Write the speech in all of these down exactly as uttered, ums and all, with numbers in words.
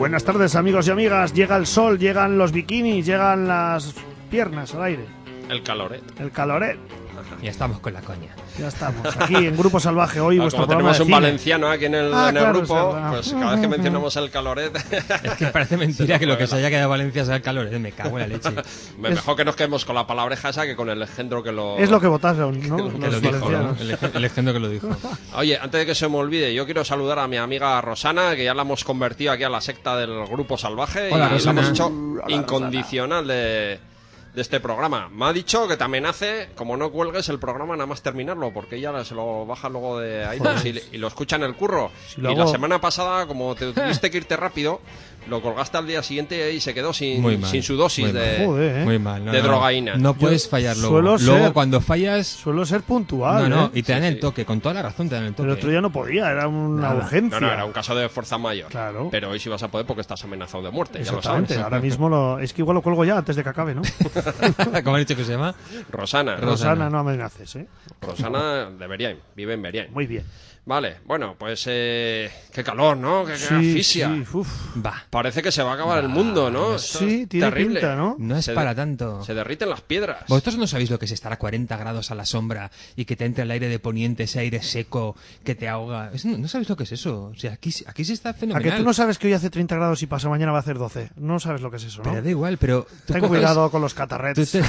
Buenas tardes, amigos y amigas. Llega el sol, llegan los bikinis, llegan las piernas al aire. El caloret. El caloret. Ya estamos con la coña. Ya estamos, aquí en Grupo Salvaje, hoy ah, vuestro como programa tenemos de un cine. valenciano aquí en el, ah, en el claro, grupo, es pues cada vez que mencionamos el caloret... Es que parece mentira que lo que se haya quedado Valencia sea el calor, ¿eh? Me cago en la leche. Mejor que nos quedemos con la palabreja esa que con el engendro que lo... Es lo que votaron, ¿no? Que lo Los dijo, ¿no? valencianos. El, ej- el engendro que lo dijo. Oye, antes de que se me olvide, yo quiero saludar a mi amiga Rosana, que ya la hemos convertido aquí a la secta del Grupo Salvaje. Hola, y Rosana. la hemos hecho Hola, incondicional de... de este programa. Me ha dicho que te amenace, como no cuelgues el programa nada más terminarlo, porque ella se lo baja luego de iTunes y, y lo escucha en el curro. Si lo y hago- la semana pasada, como te tuviste que irte rápido, lo colgaste al día siguiente y se quedó sin, Muy mal, sin su dosis muy de, mal. Joder, ¿eh? Muy mal. No, de no, drogaína. No puedes fallar luego. suelo Luego ser- cuando fallas... Suelo ser puntual, No, no, ¿eh? y te dan Sí, el sí. toque. Con toda la razón te dan el toque. Pero el otro día no podía, era una Nada. urgencia. No, no, era un caso de fuerza mayor. Claro. Pero hoy sí vas a poder porque estás amenazado de muerte, ya lo Exactamente, sabes. ahora mismo lo... es que igual lo cuelgo ya antes de que acabe, ¿no? ¿Cómo has dicho que se llama? Rosana. Rosana, no amenaces, ¿eh? Rosana de Beriain, vive en Beriain. Muy bien. Vale, bueno, pues eh, qué calor, ¿no? Qué, qué Sí, asfixia. sí, uf. Va. Parece que se va a acabar el mundo, ¿no? Esto Sí, es tiene terrible. pinta, ¿no? No es Se para de- tanto. Se derriten las piedras. Vosotros no sabéis lo que es estar a cuarenta grados a la sombra y que te entre el aire de poniente, ese aire seco que te ahoga. Es- no, no sabéis lo que es eso. O sea, aquí, aquí se está A fenomenal. que tú no sabes que hoy hace treinta grados y pasa mañana va a hacer doce. No sabes lo que es eso, ¿no? Pero da igual, pero... tú Ten coges- cuidado con los tú catarrets. te...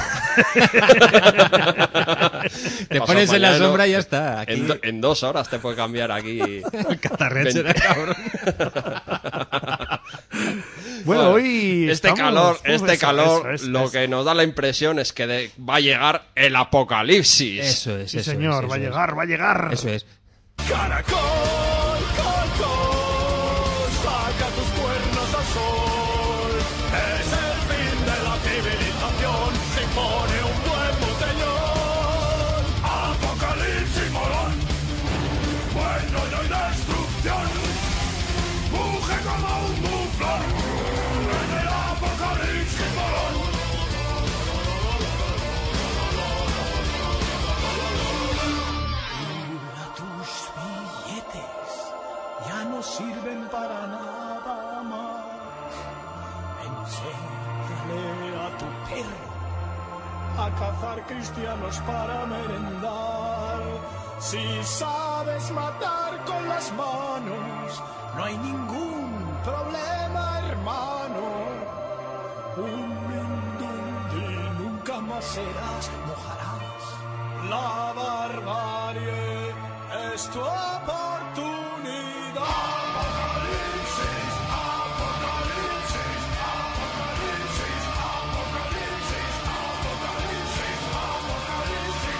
te Pasado pones en la mañana, sombra y ya está. Aquí... En, do- en dos horas te puede cambiar aquí. El catarret será Ven- cabrón. Bueno, hoy Este estamos- calor, uf, este eso, calor, eso, eso, lo eso. que nos da la impresión es que de- va a llegar el apocalipsis. Eso es, Sí, eso señor, es, va a eso es. llegar, va a llegar. Eso es. Caracol, caracol, saca tus cuernos al sol. Es el fin de la civilización, se pone un buen botellón. Apocalipsis molón, bueno y hay destrucción. Muge como un muflón, en el apocalipsis molón. Mira tus billetes, ya no sirven para nada más. Enséñale a tu perro a cazar cristianos para merendar. Si sabes matar con las manos, no hay ningún problema, hermano. Un mindundi nunca más serás, mojarás la barbarie, es tu oportunidad. Apocalipsis, apocalipsis, apocalipsis, apocalipsis, apocalipsis, apocalipsis,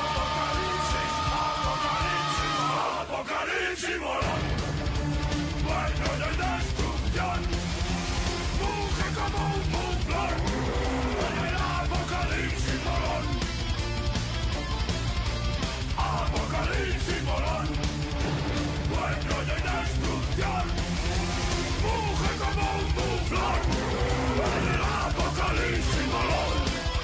apocalipsis, apocalipsis, apocalipsis, molón. Bueno, no hay destrucción, muge como un muflón, en el apocalipsis, molón. Apocalipsis molón, bueno y hay destrucción, muge como un muflón, en el apocalipsis molón.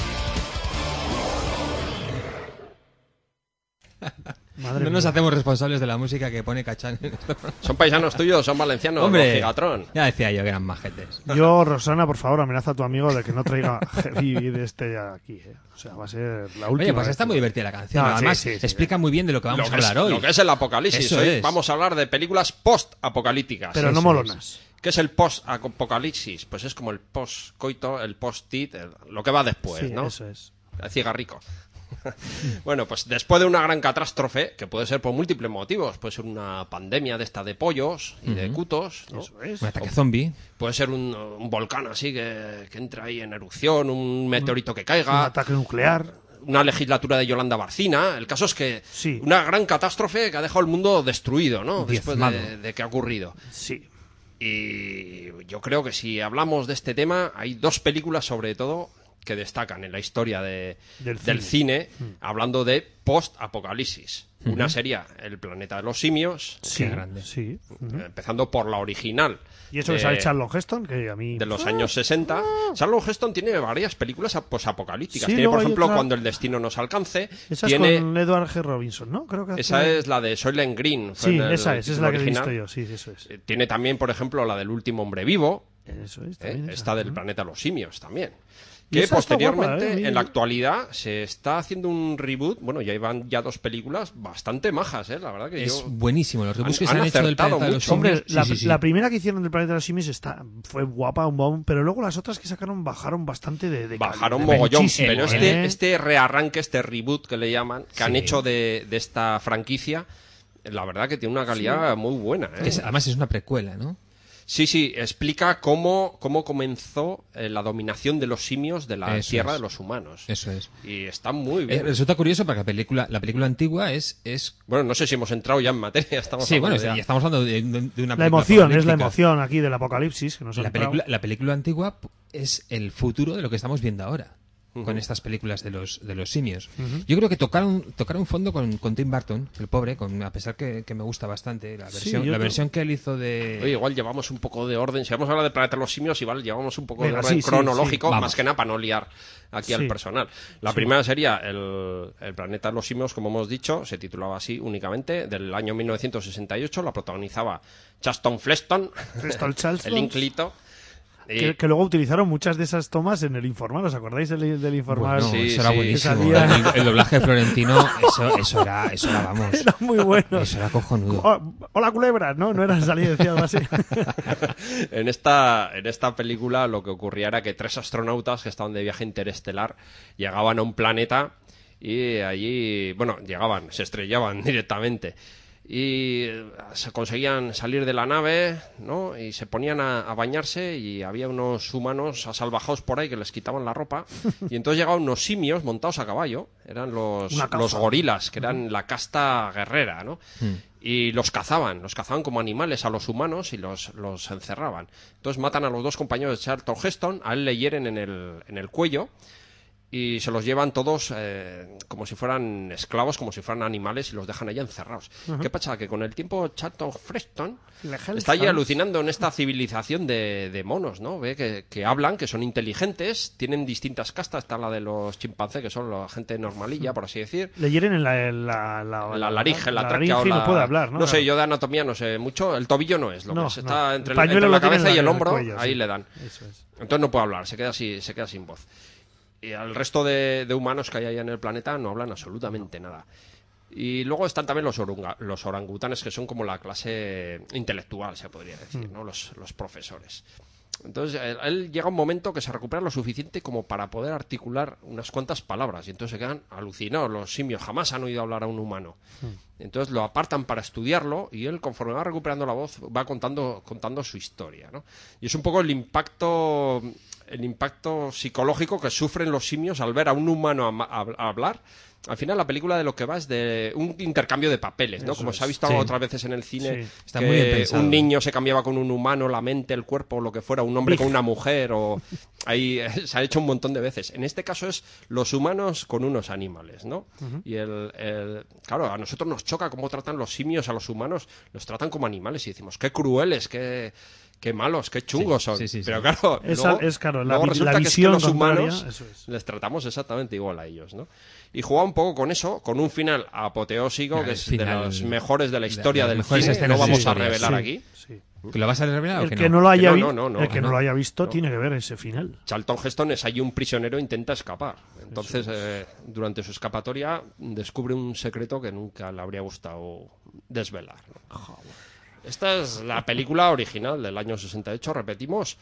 Madre No nos mía. hacemos responsables de la música que pone Cachán en esto. ¿Son paisanos tuyos? ¿Son valencianos? Hombre, Los Gigatron. ya decía yo que eran majetes. Yo, Rosana, por favor, amenaza a tu amigo de que no traiga heavy de este aquí, ¿eh? O sea, va a ser la última. Oye, pues vez está que- muy divertida la canción. No, sí, Además, sí, sí. explica muy bien de lo que vamos Lo a que, es, hablar hoy. lo que es el apocalipsis. Eso Hoy es. vamos a hablar de películas post-apocalípticas. Pero no Eso molonas. ¿Qué es el post-apocalipsis? Pues es como el post-coito, el post-tit, el- lo que va después, Sí, ¿no? eso es. El cigarrico. Bueno, pues después de una gran catástrofe, que puede ser por múltiples motivos, puede ser una pandemia de esta de pollos y de cutos, ¿no? Eso es. Un ataque zombie. Puede ser un, un volcán así que, que entra ahí en erupción, un meteorito que Un caiga, ataque nuclear. una legislatura de Yolanda Barcina. El caso es que Sí. una gran catástrofe que ha dejado el mundo destruido, ¿no? Después de, Diezmado. de que ha ocurrido. Sí. Y yo creo que si hablamos de este tema, hay dos películas sobre todo que destacan en la historia de, Del del cine. cine, hablando de post-apocalipsis. Una sería El planeta de los simios, Sí, grande. sí. Ujú. empezando por la original. Y eso de- que sale Charlton Heston, que a mí... de los años sesenta. Charlton Heston tiene varias películas posapocalípticas. Sí, tiene, luego por hay ejemplo, otra- Cuando el destino nos alcance. Esa tiene... es con Edward G. Robinson, ¿no? Creo que hace- Esa es la de Soylent Green. fue Sí, en el esa es, esa es título la que he original. visto yo, sí, eso es. Eh, Tiene también, por ejemplo, la del último hombre vivo. Eso es, eh, también esa. Esta del Ujú. planeta de los simios también. Y Que esa está posteriormente, guapa, ¿eh? en la actualidad, se está haciendo un reboot. Bueno, ya iban ya dos películas bastante majas, ¿eh? La verdad que Es yo... buenísimo. Los reboots Han- que se han han hecho del acertado planeta de los mucho. simios. Hombre, la, sí, sí, sí. la primera que hicieron del Planeta de los Simios está, fue guapa, un bomb, pero luego las otras que sacaron bajaron bastante de, de Bajaron calidad, mogollón, muchísimo, pero ¿eh? este, este rearranque, este reboot que le llaman, que han Sí. hecho de, de esta franquicia, la verdad que tiene una calidad muy buena. ¿eh? Que es- además es una precuela, ¿no? Sí, sí, explica cómo, cómo comenzó eh, la dominación de los simios de la Eso tierra es. de los humanos. Eso es. Y está muy Eh, bien. resulta curioso porque la película, la película antigua es, es Bueno, no sé si hemos entrado ya en materia. Estamos sí, bueno, hablando ya ya. estamos hablando de, de- de una película La emoción, es la apocalíptica. emoción aquí del apocalipsis. Que nos ha La entrado. película, la película antigua es el futuro de lo que estamos viendo ahora. Ujú. Con estas películas de los de los simios. Yo creo que tocaron tocaron fondo con, con Tim Burton, el pobre, con, a pesar que, que me gusta bastante la Sí, versión, yo la creo- versión que él hizo de Oye, igual llevamos un poco de orden. Si vamos a hablar de Planeta de los Simios, igual llevamos un poco de Venga, orden sí, sí, cronológico, sí. más Vamos. que nada para no liar aquí al Sí. personal. La primera sería el, el Planeta de los Simios, como hemos dicho, se titulaba así únicamente, del año mil novecientos sesenta y ocho. La protagonizaba Charlton Heston, Preston Charlton, el Inclito. Y- que, que luego utilizaron muchas de esas tomas en el Informar. ¿Os acordáis del, del Informar? Bueno, Sí, eso era sí. buenísimo. Salía- El, el doblaje de Florentino, eso, eso era, eso era, vamos, Era muy bueno. eso era cojonudo. Oh, hola, culebra. No, no era salir decía algo así. En esta, en esta película lo que ocurría era que tres astronautas que estaban de viaje interestelar llegaban a un planeta y allí, bueno, llegaban, se estrellaban directamente y se conseguían salir de la nave, ¿no? Y se ponían a, a bañarse y había unos humanos asalvajados por ahí que les quitaban la ropa y entonces llegaban unos simios montados a caballo, eran los, Una caza. los gorilas, que eran la casta guerrera, ¿no? Y los cazaban, los cazaban como animales a los humanos y los, los encerraban. Entonces matan a los dos compañeros de Charlton Heston, a él le hieren en el, en el cuello y se los llevan todos eh, como si fueran esclavos, como si fueran animales y los dejan allá encerrados. ¿Qué pasa? Que con el tiempo Charlton Heston está allí alucinando en esta civilización de, de monos, ¿no? Ve que, que hablan, que son inteligentes, tienen distintas castas, está la de los chimpancés, que son la gente normalilla, por así decir. Le hieren en la, en la, la, La laringe, la, tráquea laringe o y la... no puede hablar, ¿no? No sé, yo de anatomía no sé mucho. El tobillo no es, lo No, que es. Está no. entre, El el- pañuelo entre la lo tiene cabeza en y el el hombro, cuello, ahí sí. le dan. Eso es. Entonces no puede hablar, se queda así, se queda sin voz. Y al resto de, de humanos que hay allá en el planeta no hablan absolutamente nada. Y luego están también los, orunga- los orangutanes, que son como la clase intelectual, se podría decir, ¿no? Los, los profesores. Entonces, él, él llega un momento que se recupera lo suficiente como para poder articular unas cuantas palabras. Y entonces se quedan alucinados. Los simios jamás han oído hablar a un humano. Entonces lo apartan para estudiarlo y él, conforme va recuperando la voz, va contando, contando su historia, ¿no? Y es un poco el impacto, el impacto psicológico que sufren los simios al ver a un humano a- a- a hablar. Al final la película de lo que va es de un intercambio de papeles, ¿no? Eso Como es. se ha visto Sí. otras veces en el cine, Sí. Está que muy bien pensado. un niño se cambiaba con un humano, la mente, el cuerpo, lo que fuera, un hombre con una mujer, o ahí eh, se ha hecho un montón de veces. En este caso es los humanos con unos animales, ¿no? Y el, el- claro, a nosotros nos choca cómo tratan los simios a los humanos, los tratan como animales y decimos, qué crueles, qué, qué malos, qué chungos Sí, son. sí, sí, sí. Pero claro, Esa- luego, es claro, la luego vi- resulta la que es que visión los contraria, humanos eso es. les tratamos exactamente igual a ellos, ¿no? Y juega un poco con eso, con un final apoteósico, Ya, que el es final- de los mejores de la de historia las del mejores cine, escenas no de vamos la a historia. revelar Sí, aquí. sí. ¿Que lo vas a revelar o El que que no? no lo haya Que visto, no, no, no, el que no. no lo haya visto No. tiene que ver ese final. Charlton Heston es allí un prisionero e intenta escapar. Entonces, eh, durante su escapatoria, descubre un secreto que nunca le habría gustado desvelar, ¿no? Esta es la película original del año sesenta y ocho, repetimos,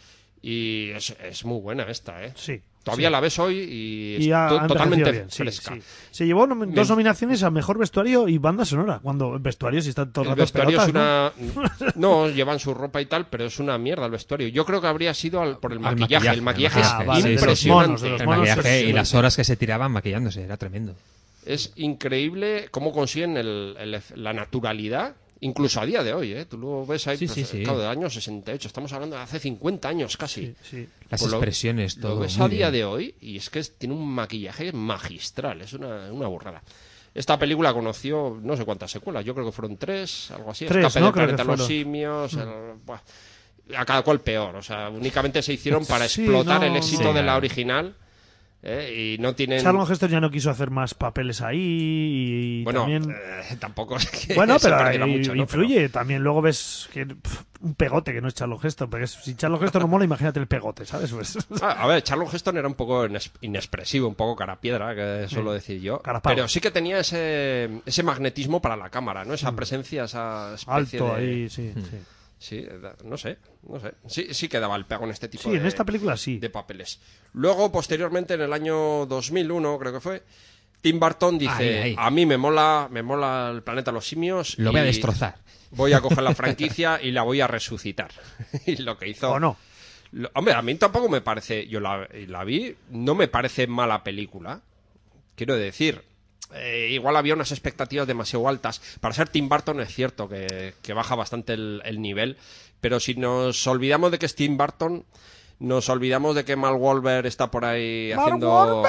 y es, es muy buena esta, ¿eh? Sí. Todavía sí. la ves hoy y es Y ha- to- ha totalmente envejecido bien, sí, fresca. sí. Se llevó nom- dos Men- nominaciones a mejor vestuario y banda sonora. Cuando el vestuario sí está todo el El rato vestuario pelotas, es ¿no? una... ¿no? llevan su ropa y tal, pero es una mierda el vestuario. Yo creo que habría sido al- por el Al maquillaje. El maquillaje es Ah, vale, de los impresionante. monos, de los El monos, maquillaje sí, y las sí. horas que se tiraban maquillándose, era tremendo. Es increíble cómo consiguen el- el- la naturalidad Incluso a día de hoy, ¿eh? Tú lo ves ahí, Sí, pues, sí, sí. claro, del año sesenta y ocho. Estamos hablando de hace cincuenta años casi. Sí, sí. Las Pues lo- expresiones, todo. Lo ves muy a día bien. de hoy y es que es- tiene un maquillaje magistral. Es una, una burrada. Esta película conoció no sé cuántas secuelas. Yo creo que fueron tres, algo así. Tres, Escape ¿no? del Creo que planeta de los fueron. simios. el- buah. A cada cual peor. O sea, únicamente se hicieron para Sí, explotar no, el éxito no. de la original. ¿eh? Y no tienen... Charlton Heston ya no quiso hacer más papeles ahí y Bueno, también... eh, tampoco es que Bueno, se pero perdiera ahí mucho, ¿no? influye. También luego ves que pff, un pegote que no es Charlton Heston. Porque es- si Charlton Heston no mola, imagínate el pegote, ¿sabes? Pues, Pero- Ah, a ver, Charlton Heston era un poco ines- inexpresivo, un poco carapiedra, que suelo decir yo. Carapau. Pero sí que tenía ese, ese magnetismo para la cámara, ¿no? Esa presencia, esa especie alto de... ahí, sí, sí. Sí, da- no sé, no sé. Sí, sí que daba el pego en este tipo Sí, de, en esta película sí. de papeles. Luego, posteriormente, en el año dos mil uno, creo que fue, Tim Burton dice, Ahí, ahí. a mí me mola, me mola el planeta de los simios. Lo voy a y destrozar. Voy a coger la franquicia y la voy a resucitar. Y lo que hizo... ¿O no? Lo- hombre, a mí tampoco me parece... Yo la, la vi, no me parece mala película. Quiero decir... eh, igual había unas expectativas demasiado altas. Para ser Tim Burton es cierto que, que baja bastante el, el nivel, pero si nos olvidamos de que es Tim Burton, nos olvidamos de que Mal Wolver está por ahí Mark haciendo,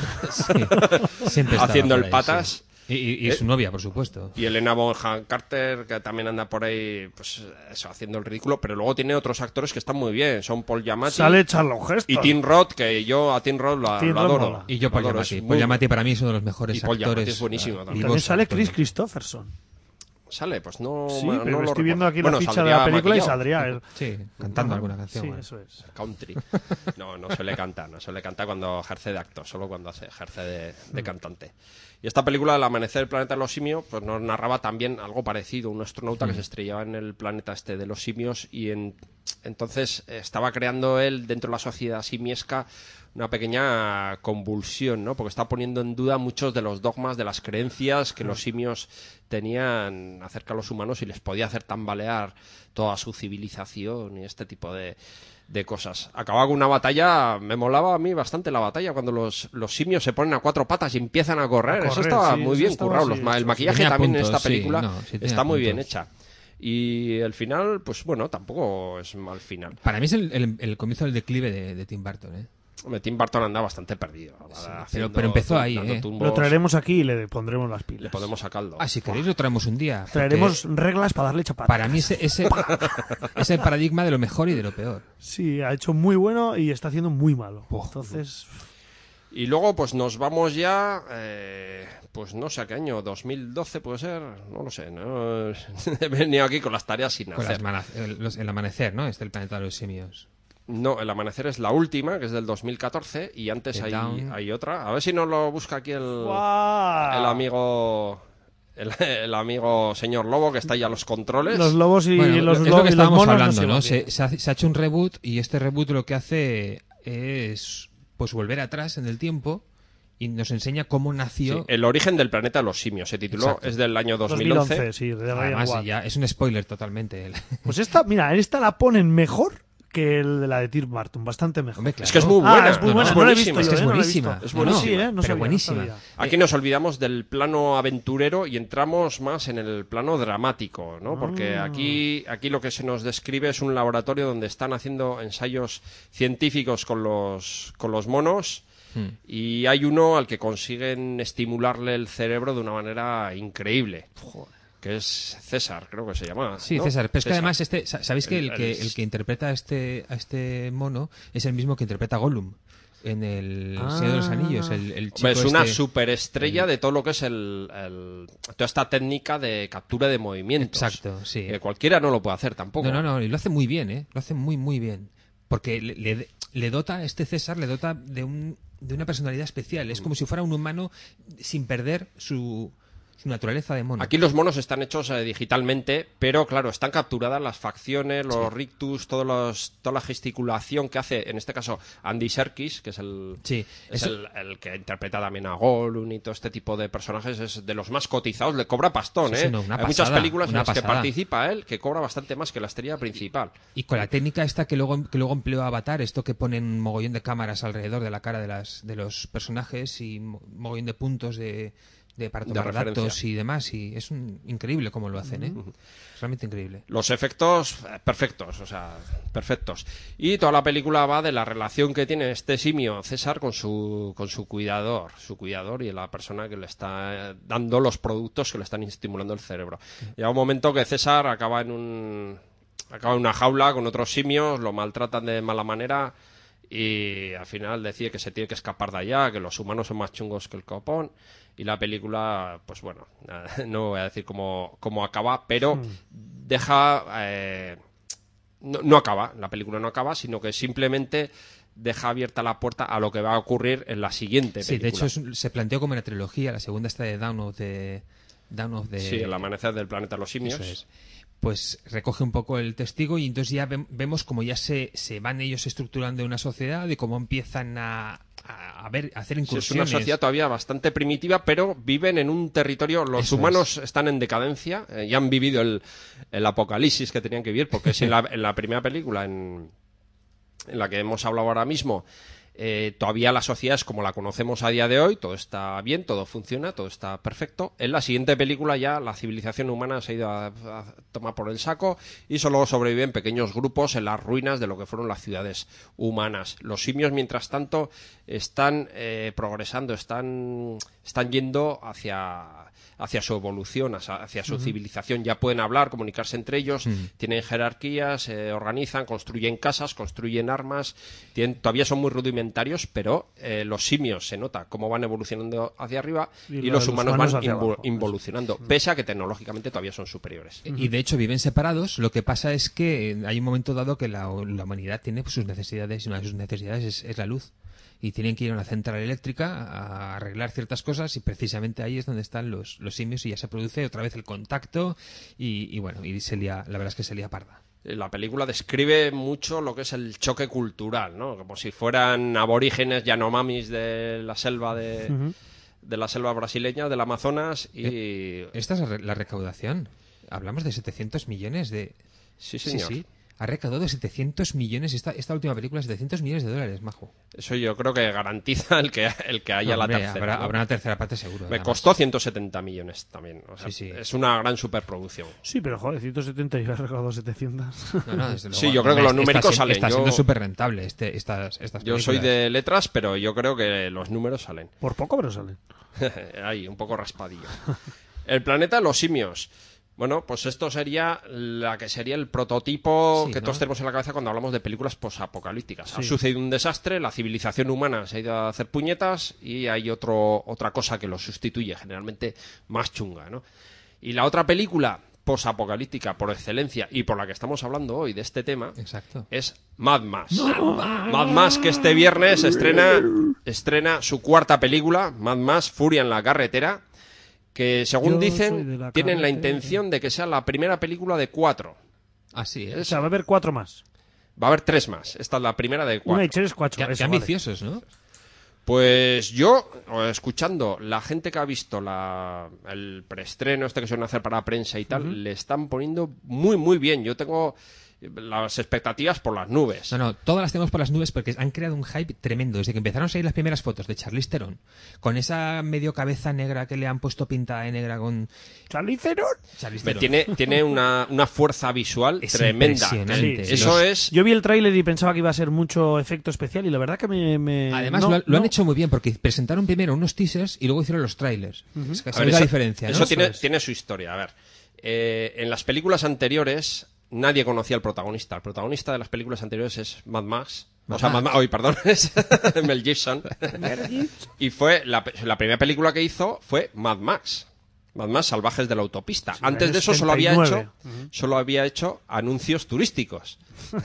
Sí. Siempre estaba haciendo por el ahí, patas. sí. Y, y- y Eh, su novia, por supuesto. Y Elena Bonham Carter, que también anda por ahí, pues eso, haciendo el ridículo. Pero luego tiene otros actores que están muy bien. Son Paul Giamatti Sale Charlton Heston. y Tim Roth, que yo a Tim Roth lo, Tim lo Roth adoro. mola. Y yo Paul Lo adoro, Giamatti. es Paul muy- Giamatti para mí es uno de los mejores Y Paul Giamatti actores. es buenísimo eh, también. vivos También sale actualmente. Chris Christopherson. Sale, pues no, Sí, no pero lo estoy viendo recuerdo. aquí Bueno, la ficha de saldría la película y maquillado. saldría él. Sí, cantando alguna canción. Sí, bueno. eso es. Country. No, no suele cantar, no suele cantar cuando ejerce de actor, solo cuando hace, ejerce de, de cantante. Y esta película, El amanecer del planeta de los simios, pues nos narraba también algo parecido, un astronauta que se estrellaba en el planeta este de los simios y en, entonces eh, estaba creando él dentro de la sociedad simiesca una pequeña convulsión, ¿no? Porque está poniendo en duda muchos de los dogmas, de las creencias que los simios tenían acerca de los humanos y les podía hacer tambalear toda su civilización y este tipo de, de cosas. Acababa con una batalla, me molaba a mí bastante la batalla, cuando los, los simios se ponen a cuatro patas y empiezan a correr. A correr, eso estaba sí, muy eso bien estaba currado. así Los ma- el hecho, maquillaje Tenía también en puntos, esta sí, película no, sí tenía está muy bien puntos. hecha. Y el final, pues bueno, tampoco es mal final. Para mí es el, el- el comienzo del declive de, de Tim Burton. ¿eh? Hombre, Tim Burton anda bastante perdido. pero- haciendo- pero empezó ahí, dando ¿eh? tumbos. Lo traeremos aquí y le pondremos las pilas. Le podemos sacarlo. Ah, si queréis lo traemos un día. porque Traeremos reglas para darle chapata. Para mí ese, ese es el paradigma de lo mejor y de lo peor. Sí, ha hecho muy bueno y está haciendo muy malo. Entonces, Y luego, pues nos vamos ya, eh, pues no sé a qué año, dos mil doce puede ser, no lo sé, no he venido aquí con las tareas sin Con hacer. las mana- el, los- el amanecer, ¿no? Este el planeta de los simios. No, El amanecer es la última, que es del dos mil catorce, y antes The hay, Down. hay otra. A ver si nos lo busca aquí el, ¡guau! el amigo... El, el amigo señor Lobo, que está ya a los controles. Los lobos y Bueno, los es lobos lo que y los estábamos monos hablando, se ¿no? llevan Se, bien. se ha, se ha hecho un reboot y este reboot lo que hace es pues volver atrás en el tiempo y nos enseña cómo Sí, nació. El origen del planeta de los simios, se tituló, Exacto. es del año dos mil once. dos mil once, sí, de Ryan Además, Watt. ya es un spoiler totalmente. Pues esta, mira, esta la ponen mejor que el de la de Tim Burton, bastante mejor. Hombre, claro. Es que es muy Ah, buena. es muy No, buena, no, no la he buenísima. visto Es que yo, es eh, no la he buenísima. visto. Es No, no, sí, buenísima. eh, no Pero sabía, no buenísima. sabía. Aquí nos olvidamos del plano aventurero y entramos más en el plano dramático, ¿no? Porque Ah. aquí, aquí lo que se nos describe es un laboratorio donde están haciendo ensayos científicos con los, con los monos Hmm. y hay uno al que consiguen estimularle el cerebro de una manera increíble. Que es César, creo que se llama. Sí, ¿no? César. Pero es que además, este, sa- ¿sabéis que el, El- que el- el que interpreta a este, a este mono es el mismo que interpreta a Gollum en el Señor de los Anillos? El, el chico Hombre, es una este- superestrella de todo lo que es el, el- toda esta técnica de captura de movimientos. Exacto, sí. Que cualquiera no lo puede hacer tampoco. No, no, no, y lo hace muy bien, ¿eh? Lo hace muy, muy bien. Porque le, le, le dota, este César le dota de, un, de una personalidad especial. Es como si fuera un humano sin perder su, su naturaleza de mono. Aquí los monos están hechos eh, digitalmente, pero claro, están capturadas las facciones, los rictus, todos los, toda la gesticulación que hace, en este caso, Andy Serkis, que es el, Sí, es eso- el, el que interpreta también a Gollum y todo este tipo de personajes, es de los más cotizados, le cobra pastón, Sí, ¿eh? sí, no, una Hay muchas pasada, películas en una las que pasada. participa él, que cobra bastante más que la estrella principal. Y con la técnica esta que luego, que luego empleó Avatar, esto que ponen un mogollón de cámaras alrededor de la cara de, las, de los personajes y mo- mogollón de puntos de, de para de tomar referencia. datos y demás, y es un, increíble cómo lo hacen, ¿eh? Es realmente increíble. Los efectos eh, perfectos, o sea, perfectos. Y toda la película va de la relación que tiene este simio César con su con su cuidador, su cuidador y la persona que le está eh, dando los productos que le están estimulando el cerebro. Llega un momento que César acaba en un acaba en una jaula con otros simios, lo maltratan de mala manera y al final decide que se tiene que escapar de allá, que los humanos son más chungos que el copón. Y la película, pues bueno, no voy a decir cómo, cómo acaba, pero Hmm. deja... Eh, no, no acaba, la película no acaba, sino que simplemente deja abierta la puerta a lo que va a ocurrir en la siguiente Sí, película. de hecho es un- se planteó como una trilogía, la segunda está de Dawn of the... Dawn of the... Sí, el amanecer del planeta de los simios. Eso es. Pues recoge un poco el testigo y entonces ya ve- vemos como ya se, se van ellos estructurando una sociedad y cómo empiezan a, a, a ver, a hacer Sí, es una incursiones. sociedad todavía bastante primitiva, pero viven en un territorio. Los Eso humanos están en decadencia, eh, ya han vivido el, el apocalipsis que tenían que vivir, porque si en la, en la primera película, en, en la que hemos hablado ahora mismo, eh, todavía la sociedad es como la conocemos a día de hoy, todo está bien, todo funciona, todo está perfecto. En la siguiente película ya la civilización humana se ha ido a, a tomar por el saco y solo sobreviven pequeños grupos en las ruinas de lo que fueron las ciudades humanas. Los simios, mientras tanto, están eh, progresando, están, están yendo hacia, hacia su evolución, hacia, hacia su uh-huh. civilización. Ya pueden hablar, comunicarse entre ellos, uh-huh. tienen jerarquías, se organizan, construyen casas, construyen armas, tienen, todavía son muy rudimentarios, pero eh, los simios se nota cómo van evolucionando hacia arriba y, y los, los humanos, humanos van invo- involucionando, uh-huh. pese a que tecnológicamente todavía son superiores. Uh-huh. Y de hecho viven separados. Lo que pasa es que hay un momento dado que la, la humanidad tiene pues, sus necesidades y una de sus necesidades es, es la luz. Y tienen que ir a una central eléctrica a arreglar ciertas cosas y precisamente ahí es donde están los, los simios y ya se produce otra vez el contacto y, y bueno, y se lía, la verdad es que se lía parda. La película describe mucho lo que es el choque cultural, ¿no? Como si fueran aborígenes yanomamis de la selva de, uh-huh. de la selva brasileña, del Amazonas y... Esta es la recaudación. Hablamos de setecientos millones de... Sí, señor. Sí, sí. Ha recaudado setecientos millones, esta, esta última película, setecientos millones de dólares, majo. Eso yo creo que garantiza el que, el que haya no, hombre, la tercera. Habrá, ¿no? habrá una tercera parte seguro. Me costó ciento setenta millones también. O sea, sí, sí. Es una gran superproducción. Sí, pero joder, ciento setenta y ha recaudado setecientos. No, no, desde luego, sí, yo creo que los numéricos está, salen. Está yo, siendo súper rentable este, estas, estas Yo películas. soy de letras, pero yo creo que los números salen. Por poco, pero salen. Ahí, un poco raspadillo. El planeta de los simios. Bueno, pues esto sería la que sería el prototipo sí, que ¿no? todos tenemos en la cabeza cuando hablamos de películas posapocalípticas. Sí. Ha sucedido un desastre, la civilización humana se ha ido a hacer puñetas y hay otro, otra cosa que lo sustituye, generalmente más chunga, ¿no? Y la otra película posapocalíptica por excelencia y por la que estamos hablando hoy de este tema Exacto. es Mad Max. No. Mad Max, que este viernes estrena, estrena su cuarta película, Mad Max, Furia en la carretera, que según Yo dicen la tienen la intención de que sea la primera película de cuatro. Así es. O sea, va a haber cuatro más. Va a haber tres más. Esta es la primera de cuatro. Una y tres, cuatro. Qué, Eso, qué ambiciosos, vale. ¿no? Pues yo, escuchando la gente que ha visto la, el preestreno este que suelen hacer para prensa y tal, uh-huh. le están poniendo muy, muy bien. Yo tengo las expectativas por las nubes. No, no, todas las tenemos por las nubes porque han creado un hype tremendo. Desde que empezaron a salir las primeras fotos de Charlize Theron, con esa medio cabeza negra que le han puesto pintada de negra con... ¿Charlize Theron? Charlize Theron. Tiene, tiene una, una fuerza visual es tremenda. Sí, Eso los... es... Yo vi el tráiler y pensaba que iba a ser mucho efecto especial y la verdad que me... me... Además no, lo, lo no. han hecho muy bien porque presentaron primero unos teasers y luego hicieron los trailers. Uh-huh. Es que ver, la eso, diferencia, ¿no? Eso tiene, es. tiene su historia. A ver, eh, en las películas anteriores... Nadie conocía al protagonista. El protagonista de las películas anteriores es Mad Max. Mad o sea, Mad Max. Hoy, perdón. Es Mel Gibson. Y fue la, la primera película que hizo fue Mad Max. Mad Max, Salvajes de la Autopista. Sí, Antes de eso solo había hecho, uh-huh. solo había hecho anuncios turísticos.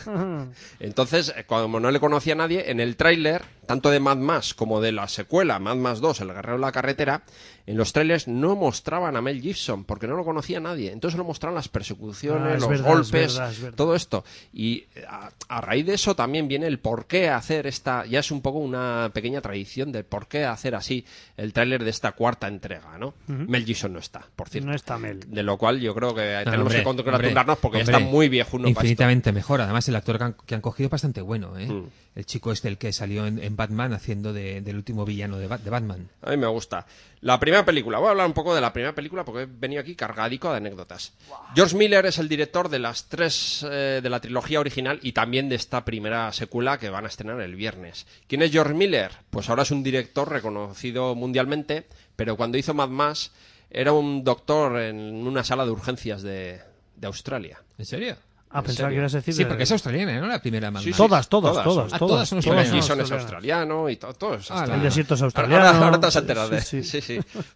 Entonces, como no le conocía a nadie, en el tráiler, tanto de Mad Max como de la secuela, Mad Max dos, El Guerrero de la Carretera, en los trailers no mostraban a Mel Gibson, porque no lo conocía nadie. Entonces lo mostraban las persecuciones, ah, los verdad, golpes, es verdad, es verdad. todo esto. Y a, a raíz de eso también viene el por qué hacer esta, ya es un poco una pequeña tradición de por qué hacer así el tráiler de esta cuarta entrega, ¿no? Uh-huh. Mel Gibson no está, por cierto. No está Mel. De lo cual yo creo que no, tenemos hombre, que congratularnos porque hombre, ya está muy viejuno. Infinitamente mejor. Además, el actor que han, que han cogido es bastante bueno, ¿eh? Mm. El chico este, el que salió en, en Batman haciendo de, del último villano de, Bat- de Batman. A mí me gusta. La primera película, voy a hablar un poco de la primera película porque he venido aquí cargadico de anécdotas. Wow. George Miller es el director de las tres eh, de la trilogía original y también de esta primera secuela que van a estrenar el viernes. ¿Quién es George Miller? Pues ahora es un director reconocido mundialmente, pero cuando hizo Mad Max era un doctor en una sala de urgencias de, de Australia. ¿En serio? Ah, pensaba que ibas a decir... Sí, de- porque es australiana, ¿no? La primera Mad Sí, Max. sí, Todas, todas, todas, todas, ah, todas. todas son James Todas australianas. Gleason es australianas. australiano y todo, todo es Ah, australiano. El desierto es Ahora, australiano. ahora, ahora te has enterado de... Sí, Sí, sí. sí.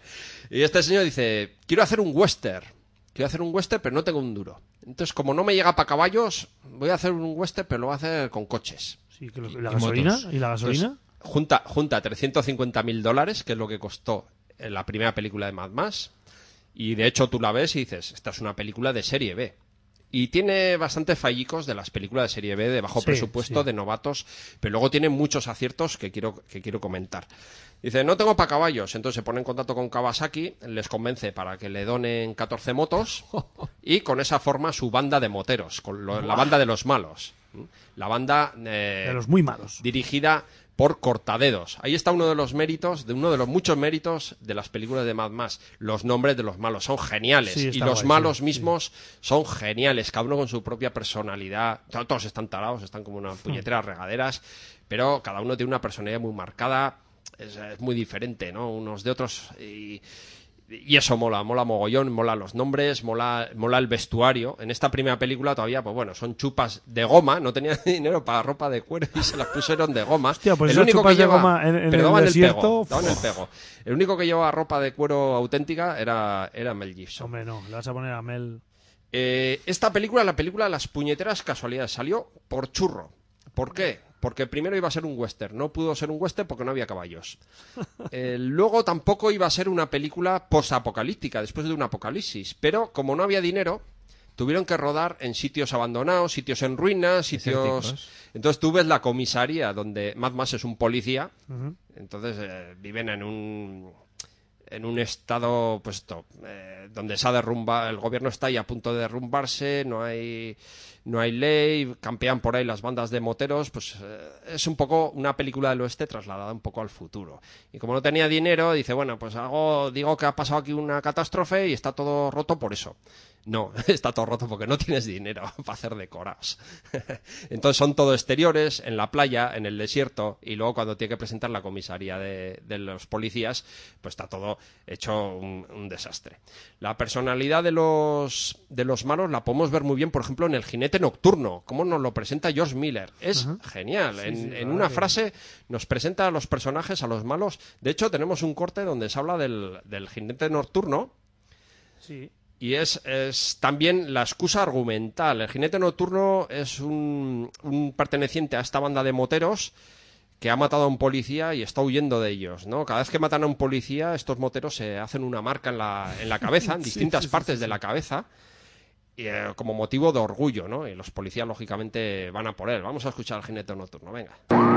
Y este señor dice, quiero hacer un western. Quiero hacer un western, pero no tengo un duro. Entonces, como no me llega para caballos, voy a hacer un western, pero lo voy a hacer con coches. Sí, que lo- ¿y la Y gasolina? motos. ¿Y la gasolina? Entonces, junta, junta trescientos cincuenta mil dólares, que es lo que costó en la primera película de Mad Max. Y de hecho tú la ves y dices, esta es una película de serie B. Y tiene bastantes fallicos de las películas de serie B de bajo Sí, presupuesto, sí. de novatos, pero luego tiene muchos aciertos que quiero, que quiero comentar. Dice, no tengo para caballos, entonces se pone en contacto con Kawasaki, les convence para que le donen catorce motos y con esa forma su banda de moteros, con lo- la banda de los malos. La banda eh, De los muy malos. dirigida por Cortadedos. Ahí está uno de los méritos, de uno de los muchos méritos de las películas de Mad Max. Los nombres de los malos son geniales. Sí, y está los guay, malos sí, mismos son geniales, cada uno con su propia personalidad. To- Todos están tarados, están como unas puñeteras regaderas, pero cada uno tiene una personalidad muy marcada. Es, es muy diferente, ¿no? Unos de otros. Y, y eso mola, mola mogollón, mola los nombres, mola, mola el vestuario. En esta primera película todavía, pues bueno, son chupas de goma, no tenían dinero para ropa de cuero y se las pusieron de goma. Hostia, pues el esas único chupas que de lleva, goma en- en pero el daban desierto, pego, daban el uf. pego. El único que llevaba ropa de cuero auténtica era, era Mel Gibson. Hombre, no, le vas a poner a Mel... Eh, esta película, la película Las puñeteras casualidades, salió por churro. ¿Por qué? Porque primero iba a ser un western. No pudo ser un western porque no había caballos. Eh, luego tampoco iba a ser una película posapocalíptica, después de un apocalipsis. Pero como no había dinero, tuvieron que rodar en sitios abandonados, sitios en ruinas, sitios... Desérticos. Entonces tú ves la comisaría donde Mad Max es un policía. Ujú. Entonces eh, viven en un en un estado pues esto, eh, donde se ha derrumba, el gobierno está ahí a punto de derrumbarse, no hay no hay ley, campean por ahí las bandas de moteros, pues eh, es un poco una película del oeste trasladada un poco al futuro. Y como no tenía dinero, dice, bueno, pues hago, digo que ha pasado aquí una catástrofe y está todo roto por eso. No, está todo roto porque no tienes dinero para hacer decorados. Entonces son todo exteriores, en la playa, en el desierto, y luego cuando tiene que presentar la comisaría de, de los policías, pues está todo hecho un, un desastre. La personalidad de los, de los malos la podemos ver muy bien, por ejemplo, en El jinete nocturno, cómo nos lo presenta George Miller. Es Ajá. genial. Sí, en sí, la en verdad una que- frase nos presenta a los personajes, a los malos. De hecho, tenemos un corte donde se habla del, del jinete nocturno, Sí. y es, es también la excusa argumental. El jinete nocturno es un, un perteneciente a esta banda de moteros que ha matado a un policía y está huyendo de ellos, ¿no? Cada vez que matan a un policía, estos moteros se hacen una marca en la, en la cabeza, en Sí, distintas sí, sí, partes sí, de sí. la cabeza, y, eh, como motivo de orgullo, ¿no? Y los policías, lógicamente, van a por él. Vamos a escuchar al jinete nocturno, venga.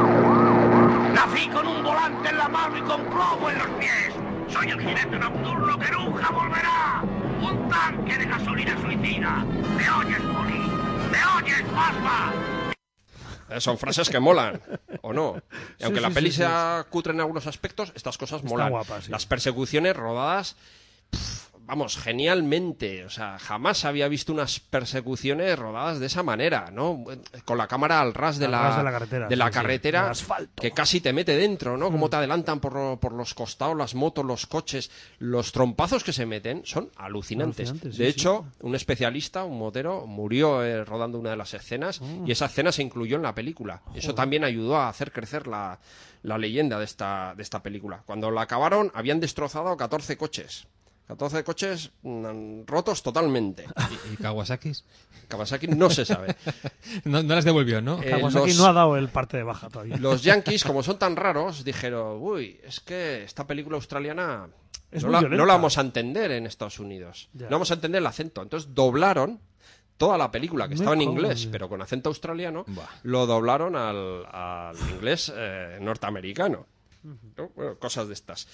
Nací con un volante en la mano y con plomo en los pies. Soy el jinete nocturno que nunca volverá. Un tanque de gasolina suicida. ¿Me oyes, Poli? ¿Me oyes, Pasma? Eh, Son frases que molan, ¿o no? Y aunque Sí, la sí, peli sí, sí. sea cutre en algunos aspectos, estas cosas Está molan. guapa, sí. Las persecuciones rodadas, pf, vamos, genialmente. O sea, jamás había visto unas persecuciones rodadas de esa manera, ¿no? Con la cámara al ras de Al la, ras de la carretera, de la sí, sí, carretera, del asfalto. que casi te mete dentro, ¿no? Cómo te adelantan por, por los costados, las motos, los coches. Los trompazos que se meten son alucinantes. Alucinantes, sí, de sí. hecho, un especialista, un motero, murió eh, rodando una de las escenas Oh. y esa escena se incluyó en la película. Eso también ayudó a hacer crecer la, la leyenda de esta, de esta película. Cuando la acabaron, habían destrozado catorce coches. catorce coches mm, rotos totalmente. ¿Y, y Kawasaki? Kawasaki no se sabe. No, no las devolvió, ¿no? Eh, Kawasaki los- no ha dado el parte de baja todavía. Los yankees, como son tan raros, dijeron, uy, es que esta película australiana Es no, muy la, violenta. no la vamos a entender en Estados Unidos. Ya. No vamos a entender el acento. Entonces doblaron toda la película, que Me estaba en cago inglés, en- pero con acento australiano, Buah. lo doblaron al, al inglés eh, norteamericano. ¿No? Bueno, cosas de estas.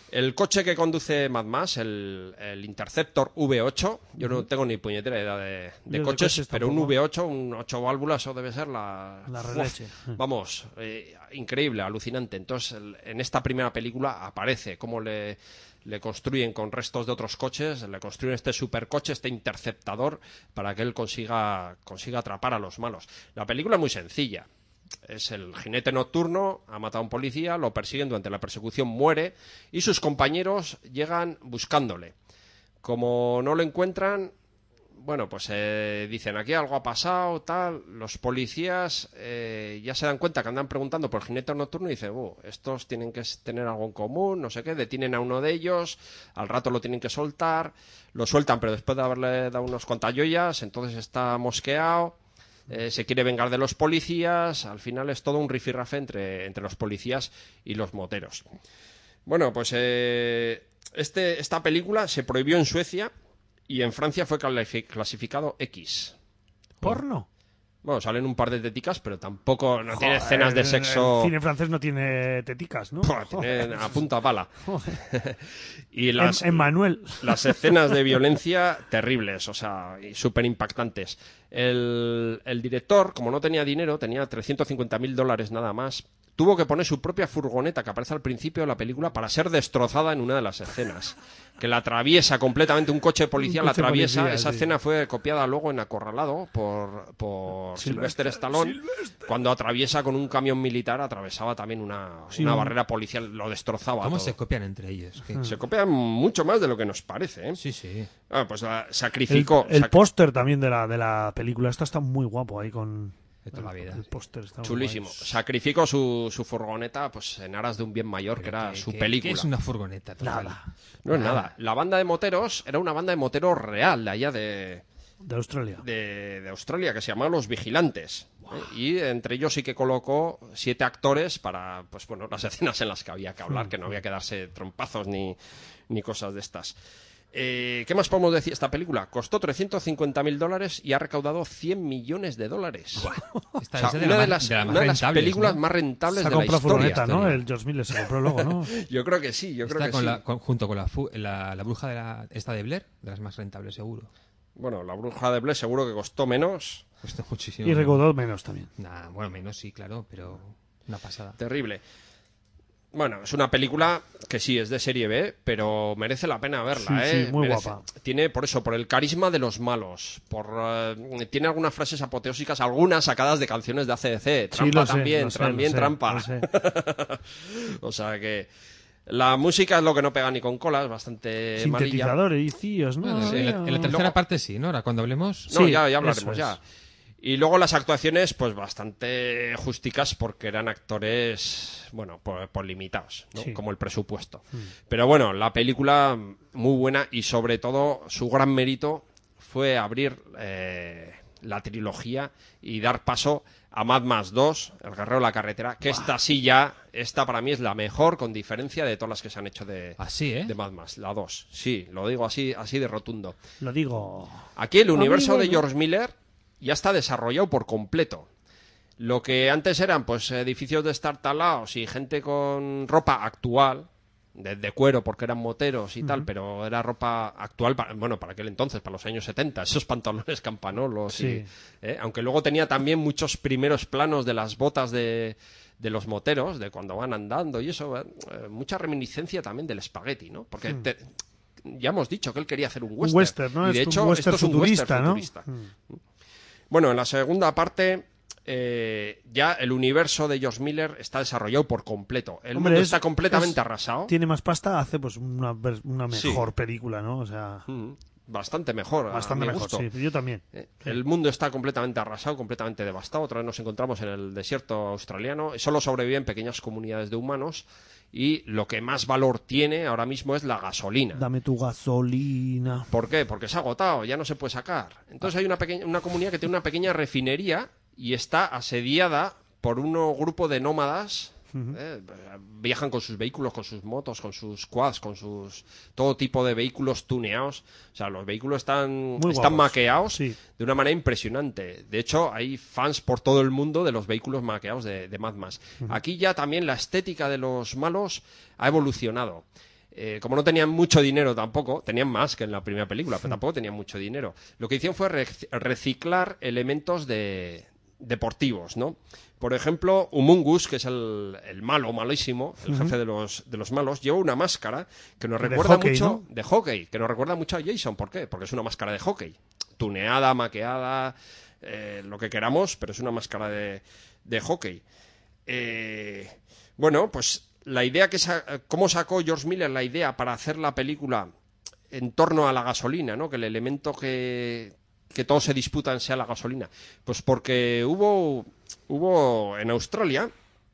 El coche que conduce Mad Max, el, el Interceptor V ocho, yo no tengo ni puñetera idea de, de Yo coches, de coches pero un tampoco. V ocho, un ocho válvulas, eso debe ser la... La Uf, releche. vamos, eh, increíble, alucinante. Entonces, el- en esta primera película aparece cómo le, le construyen con restos de otros coches, le construyen este supercoche, este interceptador, para que él consiga, consiga atrapar a los malos. La película es muy sencilla. Es el jinete nocturno, ha matado a un policía, lo persiguen durante la persecución, muere y sus compañeros llegan buscándole. Como no lo encuentran, bueno, pues eh, dicen aquí algo ha pasado, tal. Los policías eh, ya se dan cuenta que andan preguntando por el jinete nocturno y dicen, oh, estos tienen que tener algo en común, no sé qué, detienen a uno de ellos, al rato lo tienen que soltar, lo sueltan, pero después de haberle dado unos cuantas joyas, entonces está mosqueado. Eh, se quiere vengar de los policías, al final es todo un rifirrafe entre, entre los policías y los moteros. Bueno, pues eh, este, esta película se prohibió en Suecia y en Francia fue clasi- clasificado X. ¿Porno? Bueno, salen un par de teticas, pero tampoco no tiene Joder, escenas de sexo. El cine francés no tiene teticas, ¿no? Pua, tiene a punta pala. Y las, En, en Manuel. las escenas de violencia terribles, o sea, súper impactantes. El, el director, como no tenía dinero, tenía trescientos cincuenta mil dólares nada más, tuvo que poner su propia furgoneta que aparece al principio de la película para ser destrozada en una de las escenas. Que la atraviesa completamente, un coche de policía Un la coche atraviesa. policía, Esa sí. escena fue copiada luego en Acorralado por, por Sylvester Stallone. Cuando atraviesa con un camión militar, atravesaba también una, Sí, una un- barrera policial, lo destrozaba ¿Cómo todo. se copian entre ellos? ¿Qué? Se copian mucho más de lo que nos parece, ¿eh? Sí, sí. Ah, pues la- El, sacrificó. el sac- póster también de la, de la película. Esta está muy guapo ahí con... De toda la vida. El póster está muy Chulísimo. guay. Sacrificó su, su furgoneta pues en aras de un bien mayor, que era ¿Qué- su qué- película. ¿Qué es una furgoneta? total? Nada. No es nada. La banda de moteros era una banda de moteros real de allá de, De Australia. de, de Australia, que se llamaba Los Vigilantes. ¿eh? Y entre ellos sí que colocó siete actores para, pues bueno, las escenas en las que había que hablar, que no había que darse trompazos ni, ni cosas de estas. Eh, ¿Qué más podemos decir? Esta película costó trescientos cincuenta mil dólares y ha recaudado cien millones de dólares. Esta O sea, es de, una, la de más- las, de las más una de las rentables, películas ¿no? más rentables Se ha de la comprado historia. furgoneta, ¿no? historia. El George Miller se compró luego, ¿no? Yo creo que sí, yo creo Está que con sí. la, con- junto con la, fu- la, la bruja de la, esta de Blair, de las más rentables, seguro. Bueno, la bruja de Blair seguro que costó menos. Cuesta muchísimo. Y recaudó menos también. Nah, bueno, menos sí, claro, pero una pasada. Terrible. Bueno, es una película que sí es de serie B, pero merece la pena verla, Sí, ¿eh? sí, muy Merece- guapa. Tiene, por eso, por el carisma de los malos. por eh, Tiene algunas frases apoteósicas, algunas sacadas de canciones de A C D C. Sí, Trampa lo sé, también, lo sé, también lo sé, trampa. lo sé. O sea que la música es lo que no pega ni con cola, es bastante malilla. Sintetizadores y cíos, ¿no? Bueno, en, la, en la tercera Luego- parte sí, ¿no? Ahora cuando hablemos... No, Sí, ya, ya eso hablaremos, es. ya. Y luego las actuaciones, pues bastante justicas porque eran actores, bueno, por, por limitados, ¿no? Sí. Como el presupuesto. Pero bueno, la película muy buena y sobre todo su gran mérito fue abrir eh, la trilogía y dar paso a Mad Max dos, El Guerrero de la Carretera, que esta sí ya, esta para mí es la mejor con diferencia de todas las que se han hecho de, Así, ¿eh? de Mad Max, la dos. Sí, lo digo así, así de rotundo. Lo digo. Aquí el universo Amigo, de ¿no? George Miller ya está desarrollado por completo. Lo que antes eran pues edificios destartalados y gente con ropa actual, de, de cuero porque eran moteros y tal, pero era ropa actual, para, bueno, para aquel entonces, para los años setenta, esos pantalones campanolos. Sí. Y, ¿eh? Aunque luego tenía también muchos primeros planos de las botas de, de los moteros, de cuando van andando y eso, eh, mucha reminiscencia también del espagueti, ¿no? Porque te- ya hemos dicho que él quería hacer un western. Un western, ¿no? Y de Es un hecho, western esto es un futurista, western ¿no? futurista. Mm. Bueno, en la segunda parte eh, ya el universo de George Miller está desarrollado por completo. El Hombre, mundo es- está completamente es- arrasado. Tiene más pasta, hace pues una, vers- una Sí. mejor película, ¿no? O sea, Mm, Bastante mejor. a bastante mi mejor, gusto. sí. Yo también. Eh, El mundo está completamente arrasado, completamente devastado. Otra vez nos encontramos en el desierto australiano. Y solo sobreviven pequeñas comunidades de humanos. Y lo que más valor tiene ahora mismo es la gasolina. Dame tu gasolina. ¿Por qué? Porque se ha agotado, ya no se puede sacar. Entonces hay una, pequeña, una comunidad que tiene una pequeña refinería y está asediada por un grupo de nómadas. ¿eh? Viajan con sus vehículos, con sus motos, con sus quads, con sus todo tipo de vehículos tuneados. O sea, los vehículos están, Muy están guapos, maqueados sí. de una manera impresionante. De hecho, hay fans por todo el mundo de los vehículos maqueados de, de Mad Max. Aquí ya también la estética de los malos ha evolucionado. Eh, como no tenían mucho dinero tampoco, tenían más que en la primera película, pero tampoco tenían mucho dinero. Lo que hicieron fue rec- reciclar elementos de deportivos, ¿no? Por ejemplo, Humungus, que es el, el malo malísimo, el uh-huh. jefe de los, de los malos, lleva una máscara que nos recuerda hockey, mucho ¿no? de hockey, que nos recuerda mucho a Jason. ¿Por qué? Porque es una máscara de hockey, tuneada, maqueada, eh, lo que queramos, pero es una máscara de, de hockey. Eh, bueno, pues la idea que sa- cómo sacó George Miller la idea para hacer la película en torno a la gasolina, ¿no? Que el elemento que que todos se disputan sea la gasolina. Pues porque hubo, hubo en Australia,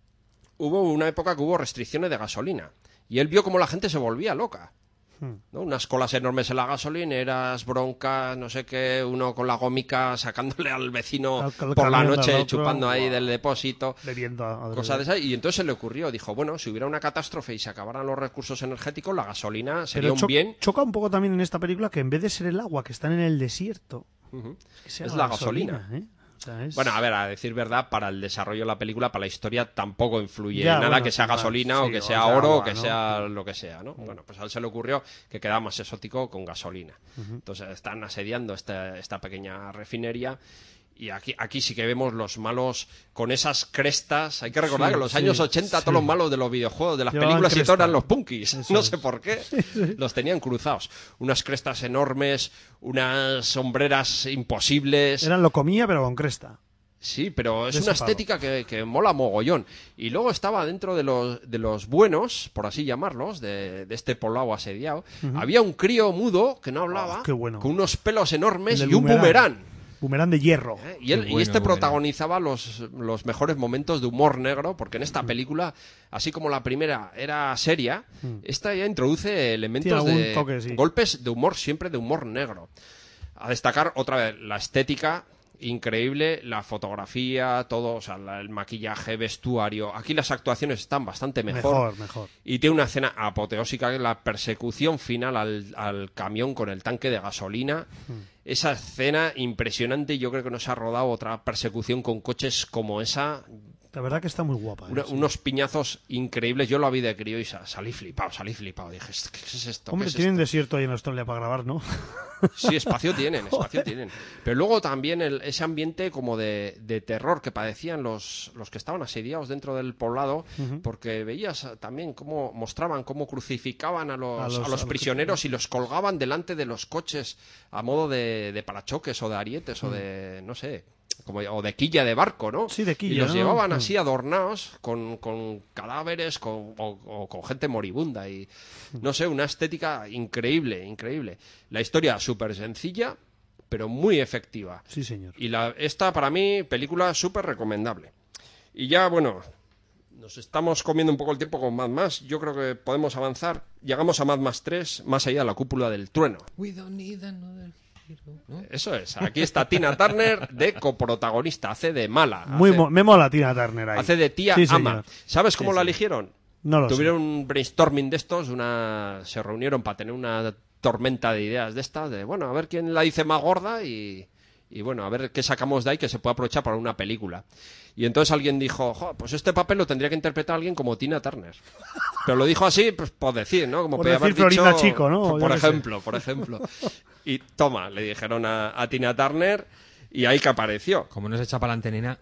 hubo una época que hubo restricciones de gasolina. Y él vio cómo la gente se volvía loca, ¿no? Unas colas enormes en las gasolineras, broncas, no sé qué, uno con la gómica sacándole al vecino Al- al por la camión de noche, al otro, chupando ahí wow. del depósito. Bebiendo a- a- Cosas de esas, y entonces se le ocurrió, dijo, bueno, si hubiera una catástrofe y se acabaran los recursos energéticos, la gasolina sería Pero un cho- bien. choca un poco también en esta película que en vez de ser el agua que están en el desierto, Ujú. que sea Es la gasolina. ¿eh? O sea, es- Bueno, a ver, a decir verdad, para el desarrollo de la película, para la historia, tampoco influye Ya, nada bueno, que sea claro, gasolina sí, o que o sea sea, oro agua, o que ¿no? sea lo que sea, ¿no? Bueno, pues a él se le ocurrió que quedaba más exótico con gasolina. Entonces están asediando esta, esta pequeña refinería. Y aquí, aquí sí que vemos los malos con esas crestas. Hay que recordar Sí, que en los sí, años ochenta sí. todos los malos de los videojuegos, de las Llevaban películas y todo cresta. eran los punkis. Eso No es. sé por qué. Los tenían cruzados. Unas crestas enormes, unas sombreras imposibles. Eran lo comía pero con cresta. Sí, pero es De una ese palo. estética que, que mola mogollón. Y luego estaba dentro de los, de los buenos, por así llamarlos, de, de este poblado asediado, había un crío mudo que no hablaba, Oh, qué bueno. con unos pelos enormes El y del un boomerang. Boomerang de hierro. ¿eh? Y, él, Qué y bueno, este boomerang. protagonizaba los, los mejores momentos de humor negro, porque en esta película, así como la primera era seria, esta ya introduce elementos Tiene algún de toque, sí. golpes de humor, siempre de humor negro. A destacar otra vez la estética increíble, la fotografía, todo, o sea, la- el maquillaje, vestuario. Aquí las actuaciones están bastante mejor. Mejor, mejor. Y tiene una escena apoteósica, que es la persecución final al, al camión con el tanque de gasolina. Esa escena impresionante, y yo creo que no se ha rodado otra persecución con coches como esa. La verdad que está muy guapa. ¿eh? Una- Sí. unos piñazos increíbles. Yo lo vi de crío y sa- salí flipado, salí flipado. Dije, ¿qué es esto? ¿Qué Hombre, es tienen esto? desierto ahí en Australia para grabar, ¿no? Sí, espacio tienen, espacio tienen. Pero luego también el- ese ambiente como de, de terror que padecían los, los que estaban asediados dentro del poblado, porque veías también cómo mostraban, cómo crucificaban a los, A a los- los, a los prisioneros y los colgaban delante de los coches a modo de, de parachoques o de arietes o de, no sé, como, o de quilla de barco, ¿no? Sí, de quilla, Y los ¿no? llevaban Mm. así adornados con, con cadáveres con, o, o con gente moribunda y, no sé, una estética increíble, increíble. La historia súper sencilla, pero muy efectiva. Sí, señor. Y la, esta, para mí, película súper recomendable. Y ya, bueno, nos estamos comiendo un poco el tiempo con Mad Max. Yo creo que podemos avanzar. Llegamos a Mad Max tres, más allá de la cúpula del trueno. We don't need another hero, ¿no? Eso es. Aquí está Tina Turner de coprotagonista. Hace de mala. Muy hace, mo- me mola Tina Turner ahí. hace de tía Sí, ama. señor. ¿Sabes cómo Sí, la sí. eligieron? No lo Tuvieron un brainstorming de estos, una se reunieron para tener una tormenta de ideas de estas, de bueno, a ver quién la dice más gorda y, y bueno, a ver qué sacamos de ahí que se pueda aprovechar para una película. Y entonces alguien dijo, "Jo, pues este papel lo tendría que interpretar alguien como Tina Turner". Pero lo dijo así, pues por decir, ¿no? Como Por podía haber decir Florinda dicho- Chico, ¿no? Por, Yo qué sé. ejemplo, por ejemplo. Y toma, le dijeron a, a Tina Turner y ahí que apareció. Como no se echa para adelante nena.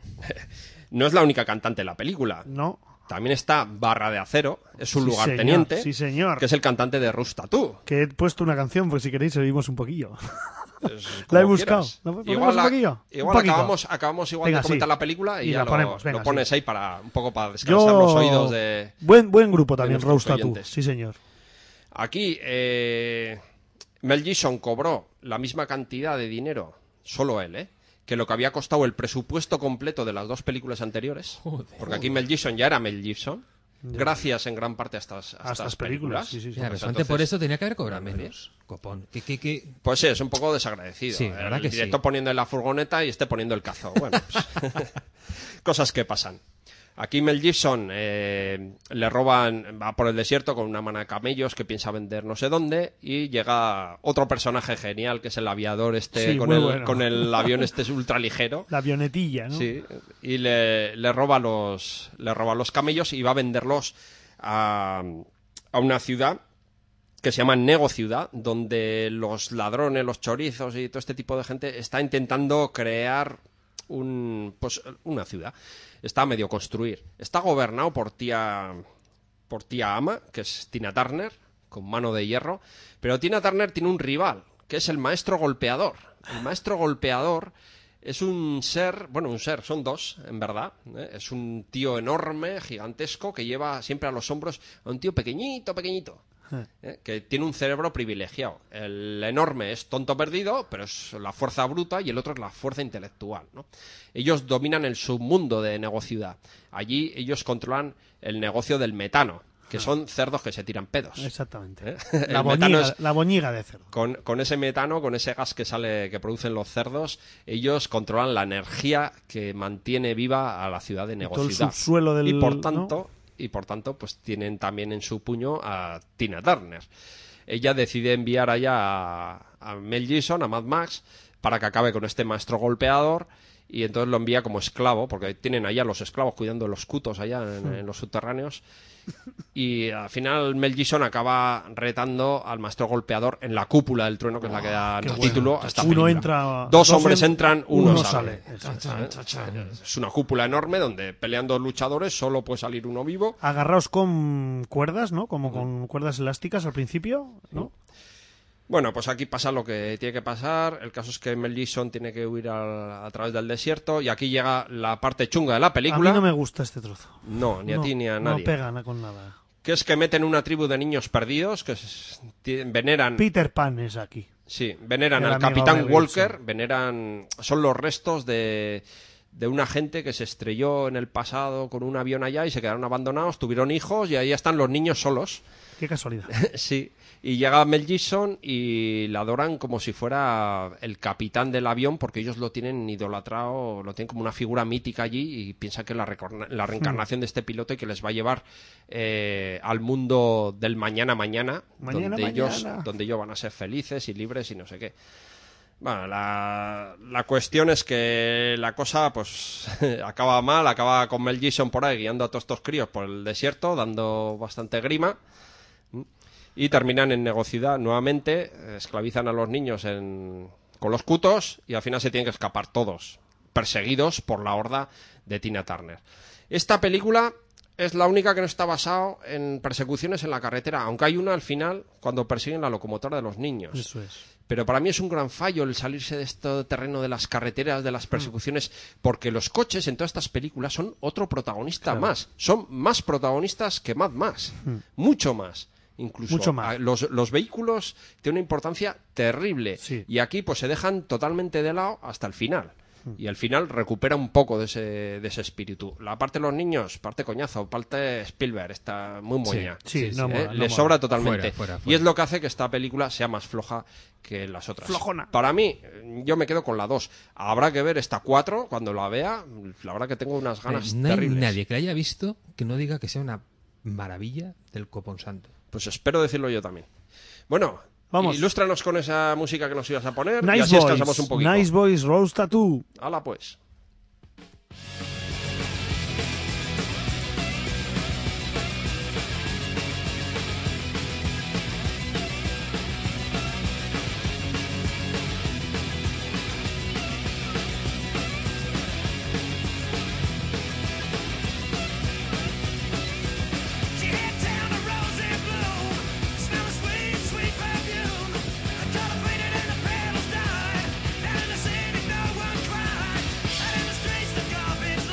No es la única cantante en la película. No. También está Barra de Acero, es un Sí, lugarteniente, señor, sí, señor. que es el cantante de Rust Tattoo. Que he puesto una canción, pues si queréis seguimos un poquillo. Pues, La he como buscado. quieras. ¿La ponemos Igual, un la- poquillo? Un igual poquito. acabamos, acabamos igual Venga, de comentar sí. la película y, Y ya la lo, ponemos, venga, lo pones sí. ahí para un poco para descansar Yo... los oídos de... Buen, buen grupo también, nuestros Rose Tattoo. oyentes. Sí, señor. Aquí, eh, Mel Gibson cobró la misma cantidad de dinero, solo él, ¿eh? Que lo que había costado el presupuesto completo de las dos películas anteriores. Joder. Porque aquí Mel Gibson ya era Mel Gibson. Gracias en gran parte a estas, a A estas estas películas. películas. Sí, sí, sí. Ya, Pues bastante por entonces- eso tenía que haber cobrado menos. Copón. ¿Qué, qué, qué? Pues sí, es un poco desagradecido. Sí, la verdad el que sí. director poniendo en la furgoneta y este poniendo el cazo. Bueno, pues, cosas que pasan. Aquí Mel Gibson eh, le roban, va por el desierto con una mano de camellos que piensa vender no sé dónde y llega otro personaje genial que es el aviador este Sí, con, muy el, bueno. con el avión este ultra ligero. La avionetilla, ¿no? Sí, y le, le roba los le roba los camellos y va a venderlos a, a una ciudad que se llama Negociudad, donde los ladrones, los chorizos y todo este tipo de gente está intentando crear un, pues, una ciudad. Está a medio construir. Está gobernado por tía, por tía Ama, que es Tina Turner, con mano de hierro. Pero Tina Turner tiene un rival, que es el maestro golpeador. El maestro golpeador es un ser, bueno, un ser, son dos, en verdad. ¿eh? Es un tío enorme, gigantesco, que lleva siempre a los hombros a un tío pequeñito, pequeñito. ¿eh? Que tiene un cerebro privilegiado. El enorme es tonto perdido, pero es la fuerza bruta, y el otro es la fuerza intelectual, ¿no? Ellos dominan el submundo de Negociudad. Allí ellos controlan el negocio del metano, que son cerdos que se tiran pedos. Exactamente. ¿eh? La, El boñiga, metano es- la boñiga de cerdo. con, con ese metano, con ese gas que sale, que producen los cerdos, ellos controlan la energía que mantiene viva a la ciudad de todo el Negociudad. subsuelo del- y por ¿no? tanto, y por tanto, pues tienen también en su puño a Tina Turner. Ella decide enviar allá a, a Mel Gibson, a Mad Max, para que acabe con este maestro golpeador, y entonces lo envía como esclavo, porque tienen allá los esclavos cuidando de los cutos allá en, en los subterráneos. Y al final Mel Gibson acaba retando al maestro golpeador en la cúpula del trueno, que es la que da qué el bueno. título a esta Uno película. entra- dos, dos hombres en- entran, uno, uno sale. sale. ¿Eh? Es una cúpula enorme donde pelean dos luchadores, solo puede salir uno vivo. Agarraos con cuerdas, ¿no? Como con cuerdas elásticas al principio, ¿no? Bueno, pues aquí pasa lo que tiene que pasar. El caso es que Mel Gibson tiene que huir al- a través del desierto, y aquí llega la parte chunga de la A película. mí no me gusta este trozo. No, ni a No, ti ni a No nadie. pega na- con nada. Que es que meten una tribu de niños perdidos que s- ti- veneran, Peter Pan es aquí. sí, veneran El al amigo Capitán de Walker, Wilson. veneran, son los restos de, de una gente que se estrelló en el pasado con un avión allá y se quedaron abandonados, tuvieron hijos y ahí están los niños solos. Qué casualidad. Sí, y llega Mel Gibson y la adoran como si fuera el capitán del avión, porque ellos lo tienen idolatrado, lo tienen como una figura mítica allí, y piensan que es la, recorna- la reencarnación de este piloto y que les va a llevar eh, al mundo del mañana mañana, Mañana, donde, Ellos, mañana. donde ellos van a ser felices y libres y no sé qué. Bueno, la, la cuestión es que la cosa pues acaba mal, acaba con Mel Gibson por ahí guiando a todos estos críos por el desierto, dando bastante grima. Y terminan en Negociudad nuevamente, esclavizan a los niños en... con los cutos, y al final se tienen que escapar todos, perseguidos por la horda de Tina Turner. Esta película es la única que no está basada en persecuciones en la carretera, aunque hay una al final cuando persiguen la locomotora de los niños. Eso es. Pero para mí es un gran fallo el salirse de este terreno de las carreteras, de las persecuciones, porque los coches en todas estas películas son otro protagonista Claro. más. Son más protagonistas que Mad Max. Mucho más. Incluso Mucho más. a- Los, los vehículos tienen una importancia terrible. Sí. Y aquí pues se dejan totalmente de lado hasta el final. Y al final recupera un poco de ese, de ese espíritu. La parte de los niños, parte coñazo, parte Spielberg, está muy moña. Sí, no ¿eh? mola, no Le mola. sobra totalmente. Fuera, fuera, Y fuera. es lo que hace que esta película sea más floja que las otras. Flojona. Para mí, eh, yo me quedo con la dos. Habrá que ver esta cuatro cuando la vea. La verdad que tengo unas ganas Eh, no hay terribles. nadie que la haya visto que no diga que sea una maravilla del copón santo. Pues espero decirlo yo también. Bueno, Vamos. ilústranos con esa música que nos ibas a poner y Nice así descansamos un Boys. poquito. Nice Boys Rose Tattoo. Hala pues. She hit down a rose in bloom, smell a sweet, sweet perfume. A color faded and the petals died. Down in the city, no one cried. Out in the streets, the garbage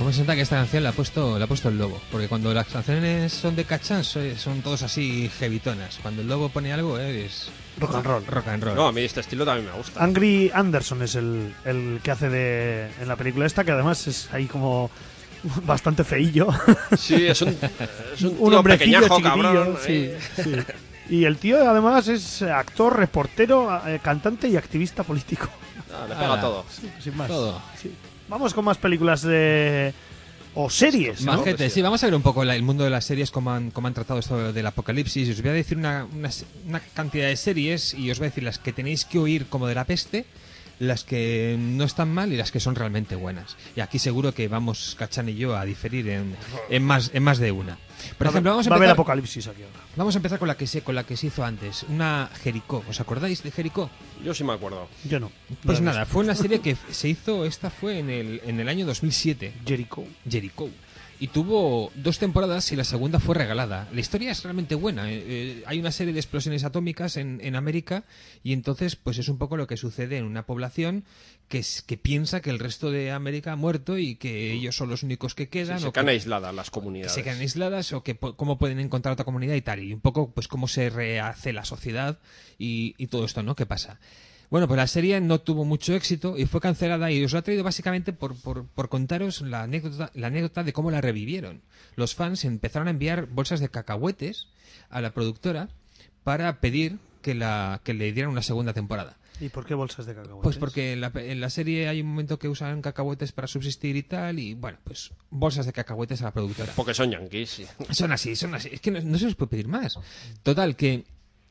¿Cómo se nota que esta canción la ha puesto, la ha puesto el Lobo? Porque cuando las canciones son de Cachán son, son todos así jevitonas. Cuando el Lobo pone algo eh, es Rock and roll. rock and roll. No, a mí este estilo también me gusta. Angry Anderson es el, el que hace de en la película esta, que además es ahí como bastante feillo. Sí, es un, es un, Un tío hombrecillo pequeñajo, chiquitillo. cabrón. Sí, ahí. sí. Y el tío además es actor, reportero, eh, cantante y activista político. Ah, le pega Ah, todo. Sí, sin más. Todo. Sí. Vamos con más películas de... o series, ¿no? Majete, sí, vamos a ver un poco la- el mundo de las series, cómo han, cómo han tratado esto del apocalipsis. Os voy a decir una, una, una cantidad de series y os voy a decir las que tenéis que oír como de la peste, las que no están mal y las que son realmente buenas. Y aquí seguro que vamos, Cachán y yo, a diferir en, en, más, en más de una. Por Va a ejemplo, haber- vamos a va a haber empezar, apocalipsis aquí ahora. vamos a empezar con la que se, con la que se hizo antes, una Jericó. ¿Os acordáis de Jericó? Yo sí me acuerdo. Yo no. Pues No la he nada, fue una serie que se hizo, esta fue en el, en el año dos mil siete. visto. Jericho. Jericho. Y tuvo dos temporadas y la segunda fue regalada. La historia es realmente buena. eh, eh, hay una serie de explosiones atómicas en, en América y entonces pues es un poco lo que sucede en una población que, es, que piensa que el resto de América ha muerto y que ellos son los únicos que Sí, quedan. se o quedan que, aisladas las que comunidades. se quedan aisladas o que po- cómo pueden encontrar otra comunidad y tal. Y un poco pues cómo se rehace la sociedad y, y todo esto, ¿no? ¿Qué pasa? Bueno, pues la serie no tuvo mucho éxito y fue cancelada y os lo he traído básicamente por, por, por contaros la anécdota, la anécdota de cómo la revivieron. Los fans empezaron a enviar bolsas de cacahuetes a la productora para pedir que, la, que le dieran una segunda temporada. ¿Y por qué bolsas de cacahuetes? Pues porque en la, en la serie hay un momento que usan cacahuetes para subsistir y tal y bueno, pues bolsas de cacahuetes a la productora. Porque son yanquis, sí. Son así, son así. Es que no, no se les puede pedir más. Total, que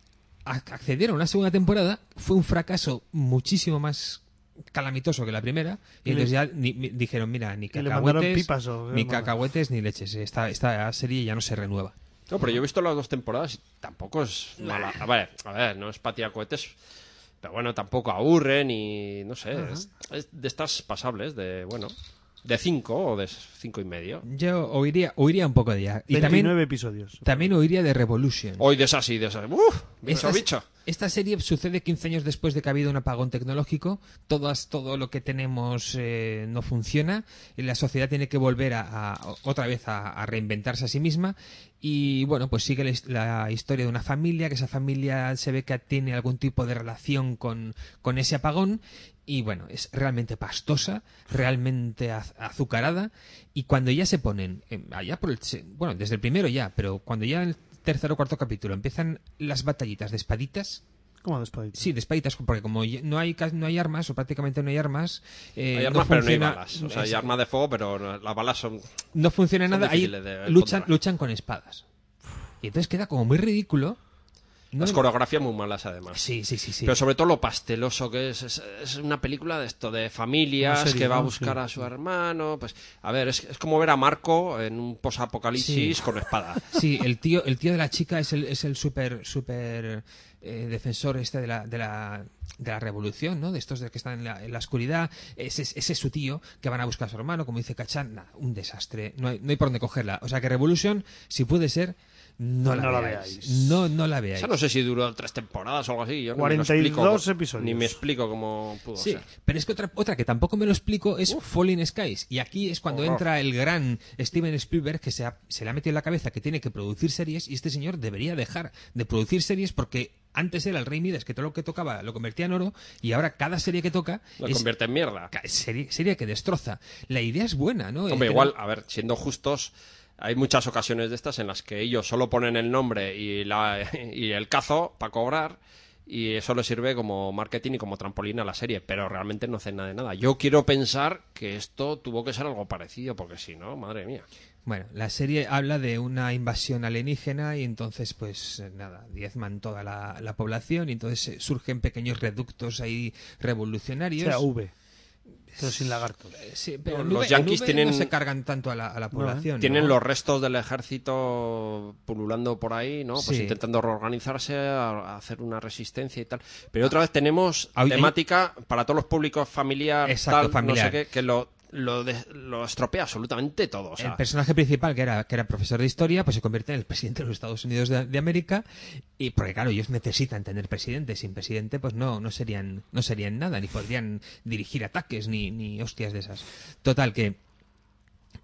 ac- accedieron a una segunda temporada, fue un fracaso muchísimo más calamitoso que la primera, y, Y le- entonces ya ni- mi- dijeron, mira, ni ¿Y le mandaron cacahuetes, pipas o qué? ni cacahuetes ni leches. Esta, esta serie ya no se renueva. No, pero yo he visto las dos temporadas y tampoco es mala. A ver, a ver, no es patía cohetes, pero bueno, tampoco aburren y no sé, es, es de estas pasables, de bueno, de cinco o de cinco y medio. Yo oiría, oiría un poco de ella. Y veintinueve también, episodios. también oiría de Revolution. Hoy de esas y de esas. ¡Uf! Bicho, Esta, bicho. esta serie sucede quince años después de que ha habido un apagón tecnológico. Todas, todo lo que tenemos eh, no funciona. Y la sociedad tiene que volver a, a- otra vez a, a reinventarse a sí misma. Y bueno, pues sigue la, his- la historia de una familia, que esa familia se ve que tiene algún tipo de relación con, con ese apagón. Y bueno, es realmente pastosa, realmente az- azucarada. Y cuando ya se ponen, eh, allá por el, se- bueno, desde el primero ya, pero cuando ya en el tercer o cuarto capítulo empiezan las batallitas de espaditas, ¿Cómo despadito? sí, de espaditas, porque como ya- no hay, ca- no hay armas, o prácticamente no hay armas, eh, Hay no armas, pero no hay funciona- balas. O sea, hay es- armas de fuego, pero no- las balas son. no funciona son nada, ahí difíciles de luchan, controlar. luchan con espadas. Y entonces queda como muy ridículo. No Las me- coreografías muy malas, además. Sí, sí, sí, sí. Pero sobre todo lo pasteloso que es. Es, es una película de esto, de familias Una serie, que va a ¿no? buscar Sí. a su hermano. Pues, a ver, es, es como ver a Marco en un posapocalipsis Sí. con espada. Sí, el tío, el tío de la chica es el, es el súper, súper eh, defensor este de la, de la, de la revolución, ¿no? De estos de que están en la, en la oscuridad. Ese, es- ese es su tío, que van a buscar a su hermano, como dice Cachán. Nada, un desastre. No hay, no hay por dónde cogerla. O sea que Revolution, si puede ser, no la, No la veáis. veáis. No, no la veáis. Ya no sé si duró tres temporadas o algo así. Yo ni me lo cuarenta y dos explico, episodios. Ni me explico cómo pudo Sí, ser. pero es que otra, otra que tampoco me lo explico es Falling Skies. Y aquí es cuando Horror. entra el gran Steven Spielberg, que se, ha- se le ha metido en la cabeza que tiene que producir series, y este señor debería dejar de producir series porque antes era el Rey Midas, que todo lo que tocaba lo convertía en oro, y ahora cada serie que toca Lo es convierte en mierda. ca- serie, serie que destroza. La idea es buena, ¿no? Hombre, El igual, tener- a ver, siendo justos, hay muchas ocasiones de estas en las que ellos solo ponen el nombre y, la, y el cazo para cobrar y eso les sirve como marketing y como trampolín a la serie, pero realmente no hacen nada de nada. Yo quiero pensar que esto tuvo que ser algo parecido, porque si no, madre mía. Bueno, la serie habla de una invasión alienígena y entonces, pues eh, nada, diezman toda la, la población y entonces eh, surgen pequeños reductos ahí O revolucionarios. sea, V. Pero sin lagartos. Eh, sí, pero Los en V- en yanquis V tienen- no se cargan tanto a la, a la población. Tienen ¿no? los restos del ejército pululando por ahí, ¿no? Pues Sí. intentando reorganizarse, a, a hacer una resistencia y tal. Pero otra vez tenemos Hay- temática para todos los públicos familiar, Exacto, tal, familiar. no sé qué, que lo, lo, de- lo estropea absolutamente todo. O sea, El personaje principal, que era, que era profesor de historia, pues se convierte en el presidente de los Estados Unidos de, de América. Y porque, claro, ellos necesitan tener presidente. Sin presidente, pues no, no serían, no serían nada, ni podrían dirigir ataques, ni, ni hostias de esas. Total, que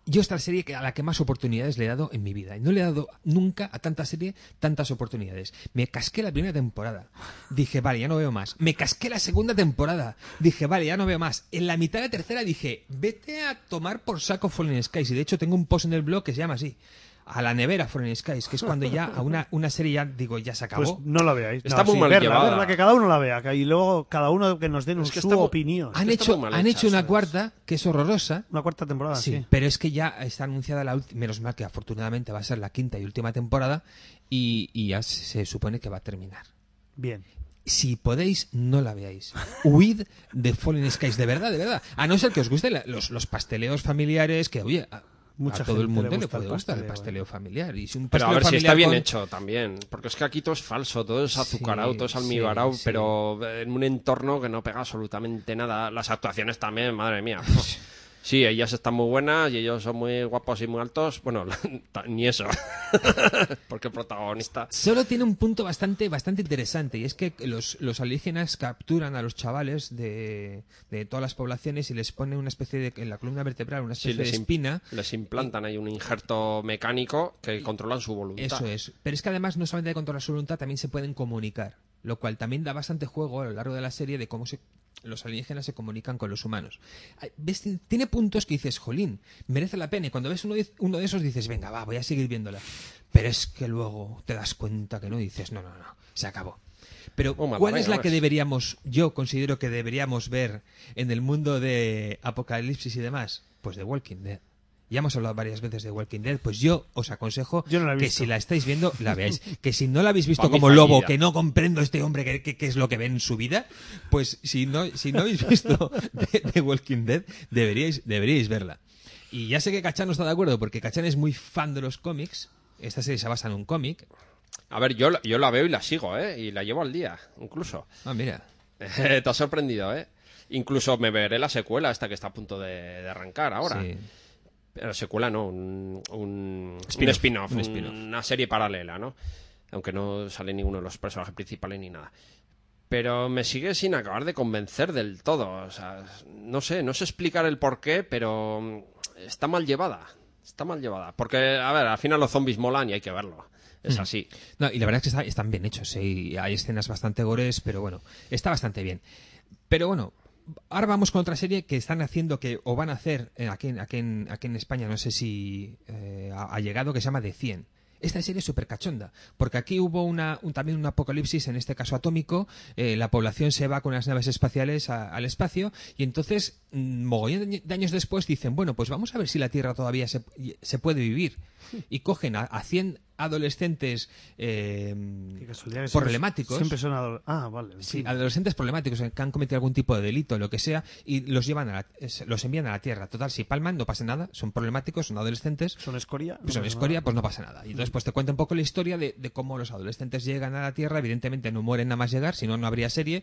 yo esta serie que- a la que más oportunidades le he dado en mi vida. Y no le he dado nunca a tanta serie tantas oportunidades. Me casqué la primera temporada. Dije, vale, ya no veo más. Me casqué la segunda temporada. Dije, vale, ya no veo más. En la mitad de la tercera dije, vete a tomar por saco Fallen Skies. Y de hecho tengo un post en el blog que se llama así. A la nevera Fallen Skies, que es cuando ya a una, una serie ya, digo, ya se acabó. Pues no la veáis. Está No, muy mal verla, llevada. verla, que cada uno la vea. que- Y luego cada uno que nos den Es que su está muy- opinión. han está hecho, muy mal han hecha, hecho una ¿sabes? cuarta que es horrorosa. Una cuarta temporada, Sí, sí. pero es que ya está anunciada la última, menos mal que afortunadamente va a ser la quinta y última temporada y, y ya se, se supone que va a terminar. Bien. Si podéis, no la veáis. Huid de Fallen Skies, de verdad, de verdad. A no ser que os gusten la- los, los pasteleos familiares, que, oye, a, Mucha a todo el gente mundo le le, gusta el puede gustar el pasteleo, pasteleo familiar. Y si un Pero a pasteleo ver si está familiar bien con- hecho también. Porque es que aquí todo es falso, todo es Sí, azucarado, todo es sí, almibarado, sí. pero en un entorno que no pega absolutamente nada. Las actuaciones también, madre mía. Sí, ellas están muy buenas y ellos son muy guapos y muy altos. Bueno, ni eso. Porque el protagonista... Solo tiene un punto bastante, bastante interesante y es que los, los alienígenas capturan a los chavales de, de todas las poblaciones y les ponen una especie de, en la columna vertebral, una Sí, especie les, de im- espina. les implantan ahí un injerto mecánico que controlan su voluntad. Eso es. Pero es que además no solamente de controlar su voluntad, también se pueden comunicar, lo cual también da bastante juego a lo largo de la serie de cómo se, los alienígenas se comunican con los humanos. Ay, ¿ves? Tiene puntos que dices, jolín, merece la pena. Y cuando ves uno de, uno de esos dices, venga, va, voy a seguir viéndola. Pero es que luego te das cuenta que no, dices, no, no, no, se acabó. Pero, Oh, madre, ¿cuál es la no que es. deberíamos, yo considero que deberíamos ver en el mundo de Apocalipsis y demás? Pues The Walking Dead. Ya hemos hablado varias veces de Walking Dead, pues yo os aconsejo Yo no la he que visto. si la estáis viendo, la veáis. Que si no la habéis visto Pa' mi como lobo, fallida. que no comprendo este hombre qué que, que es lo que ve en su vida, pues si no, si no habéis visto The, The Walking Dead, deberíais, deberíais verla. Y ya sé que Cachán no está de acuerdo, porque Cachán es muy fan de los cómics. Esta serie se basa en un cómic. A ver, yo, la- yo la veo y la sigo, ¿eh? Y la llevo al día, incluso. Ah, mira. Te has sorprendido, ¿eh? Incluso me veré la secuela esta que está a punto de, de arrancar ahora. Sí. Pero secuela no, un, un Spin-off, un spin-off, un un- spin-off. una serie paralela, ¿no? Aunque no sale ninguno de los personajes principales ni nada. Pero me sigue sin acabar de convencer del todo. O sea, no sé, no sé explicar el por qué, pero mm, está mal llevada. Está mal llevada. Porque, a ver, al final los zombies molan y hay que verlo. Es así. No, y la verdad es que está- están bien hechos, ¿eh? Y hay escenas bastante gores, pero bueno, está bastante bien. Pero bueno, ahora vamos con otra serie que están haciendo, que o van a hacer eh, aquí, en- aquí, en, aquí en España, no sé si eh, ha, ha llegado, que se llama The cien. Esta serie es súper cachonda, porque aquí hubo una, un- también un apocalipsis, en este caso atómico, eh, la población se va con las naves espaciales a- al espacio, y entonces, mm, mogollón de años después, dicen, bueno, pues vamos a ver si la Tierra todavía se, se puede vivir. Y cogen a, a cien adolescentes eh, Qué casualidad que siempre- problemáticos. Siempre son adol- Ah, vale. Sí, adolescentes problemáticos que han cometido algún tipo de delito, lo que sea, y los llevan a la- es- los envían a la Tierra. Total, si palman, no pasa nada, son problemáticos, son adolescentes, ¿Son escoria? pues son No, escoria, pues no pasa nada. Y entonces pues te cuenta un poco la historia de, de cómo los adolescentes llegan a la Tierra, evidentemente no mueren nada más llegar, si no, no habría serie.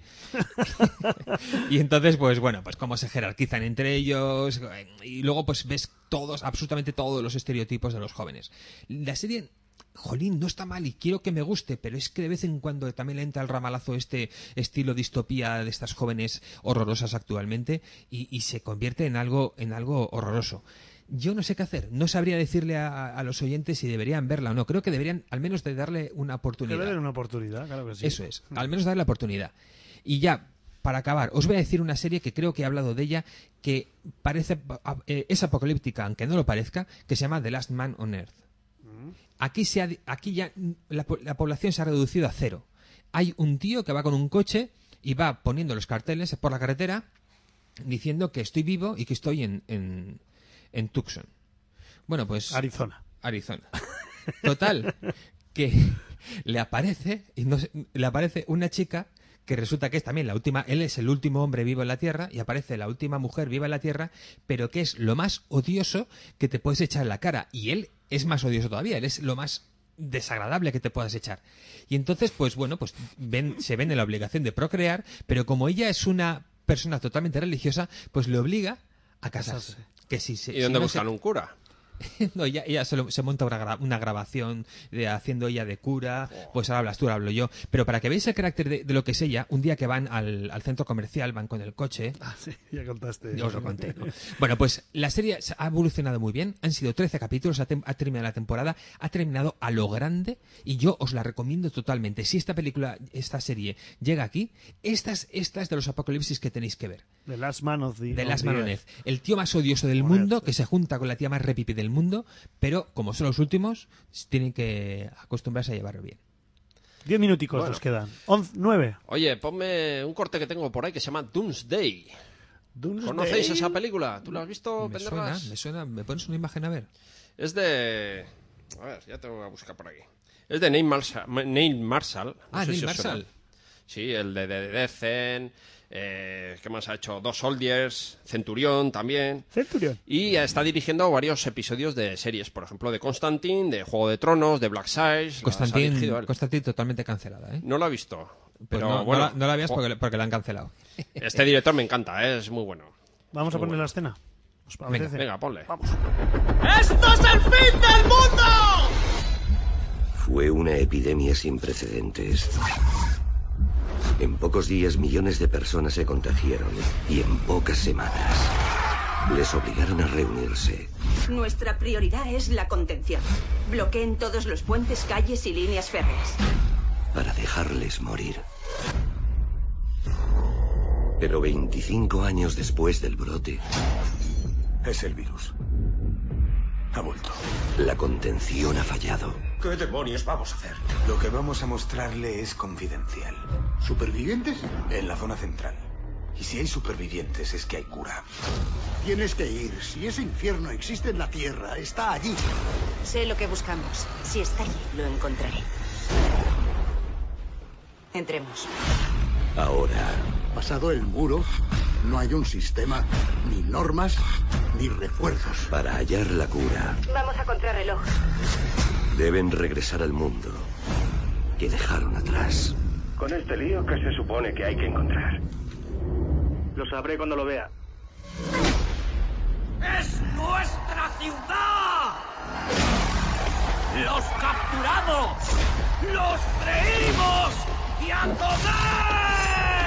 Y entonces, pues bueno, pues cómo se jerarquizan entre ellos, y luego pues ves todos, absolutamente todos los estereotipos de los jóvenes. La serie... Jolín, no está mal y quiero que me guste, pero es que de vez en cuando también le entra el ramalazo este estilo distopía de estas jóvenes horrorosas actualmente y, y se convierte en algo, en algo horroroso. Yo no sé qué hacer, no sabría decirle a, a los oyentes si deberían verla o no. Creo que deberían al menos de darle una Que oportunidad. le den una oportunidad, claro que sí. Eso es, al menos darle la oportunidad. Y ya, para acabar, os voy a decir una serie que creo que he hablado de ella, que parece eh, es apocalíptica, aunque no lo parezca, que se llama The Last Man on Earth. Aquí, se ha, aquí ya la, po- la población se ha reducido a cero. Hay un tío que va con un coche y va poniendo los carteles por la carretera diciendo que estoy vivo y que estoy en, en, en Tucson. Bueno, pues... Arizona. Arizona. Total, que le aparece, y no sé, le aparece una chica que resulta que es también la última, él es el último hombre vivo en la Tierra y aparece la última mujer viva en la Tierra, pero que es lo más odioso que te puedes echar en la cara. Y él es más odioso todavía, él es lo más desagradable que te puedas echar. Y entonces, pues bueno, pues ven, se ven en la obligación de procrear, pero como ella es una persona totalmente religiosa, pues le obliga a casarse. Casarse. Que si se, ¿Y si dónde no buscan se- un cura? No, ella, ella se, lo- se monta una, gra- una grabación de, haciendo ella de cura, pues ahora hablas tú, ahora hablo yo. Pero para que veáis el carácter de, de lo que es ella, un día que van al, al centro comercial, van con el coche, Ah, sí, ya contaste. ya os lo conté, ¿no? Bueno, pues la serie se ha evolucionado muy bien, han sido trece capítulos, ha, tem- ha terminado la temporada, ha terminado a lo grande y yo os la recomiendo totalmente. Si esta película, esta serie llega aquí, esta es, esta es de los apocalipsis que tenéis que ver. The Last Man of the... De of Las the Manonez, Earth. el tío más odioso del Joder. mundo que se junta con la tía más repipi del mundo, pero como son los últimos, tienen que acostumbrarse a llevarlo bien. Diez minuticos Bueno. nos quedan. Once, nueve. Oye, ponme un corte que tengo por ahí que se llama Doomsday. ¿Conocéis esa película? ¿Tú la has visto, Me suena, Pendergas? me suena, ¿me pones una imagen a ver? Es de... A ver, ya te voy a buscar por aquí. Es de Neil Marshall. Neil Marshall. No Ah, sé Neil si os suena. Marshall. Sí, el de The Decen. Eh, ¿Qué más ha hecho? Dos Soldiers. Centurión también. Centurion. Y está dirigiendo varios episodios de series. Por ejemplo, de Constantine, de Juego de Tronos, de Black Sails. las ha dirigido Constantin, él. Constantin totalmente cancelada, ¿eh? No lo ha visto. Pues Pero no, no bueno, la, no la veas jo, porque, porque la han cancelado. este director me encanta, ¿eh? Es muy bueno. Vamos a Muy poner bueno. la escena. ¿Os apetece? Venga, ponle. Vamos. ¡Esto es el fin del mundo! Fue una epidemia sin precedentes. En pocos días millones de personas se contagiaron y en pocas semanas les obligaron a reunirse. Nuestra prioridad es la contención. Bloqueen todos los puentes, calles y líneas férreas. Para dejarles morir. Pero veinticinco años después del brote, Es el virus. Ha vuelto. la contención ha fallado. ¿Qué demonios vamos a hacer? Lo que vamos a mostrarle es confidencial. ¿Supervivientes? En la zona central. Y si hay supervivientes es que hay cura. Tienes que ir. Si ese infierno existe en la Tierra, está allí. Sé lo que buscamos. Si está allí, lo encontraré. Entremos. Ahora, Pasado el muro, no hay un sistema, ni normas, ni refuerzos. para hallar la cura, Vamos a contrarreloj. deben regresar al mundo que dejaron atrás. Con este lío, ¿qué se supone que hay que encontrar? Lo sabré cuando lo vea. ¡Es nuestra ciudad! ¡Los capturamos! ¡Los freímos! ¡Y a comer!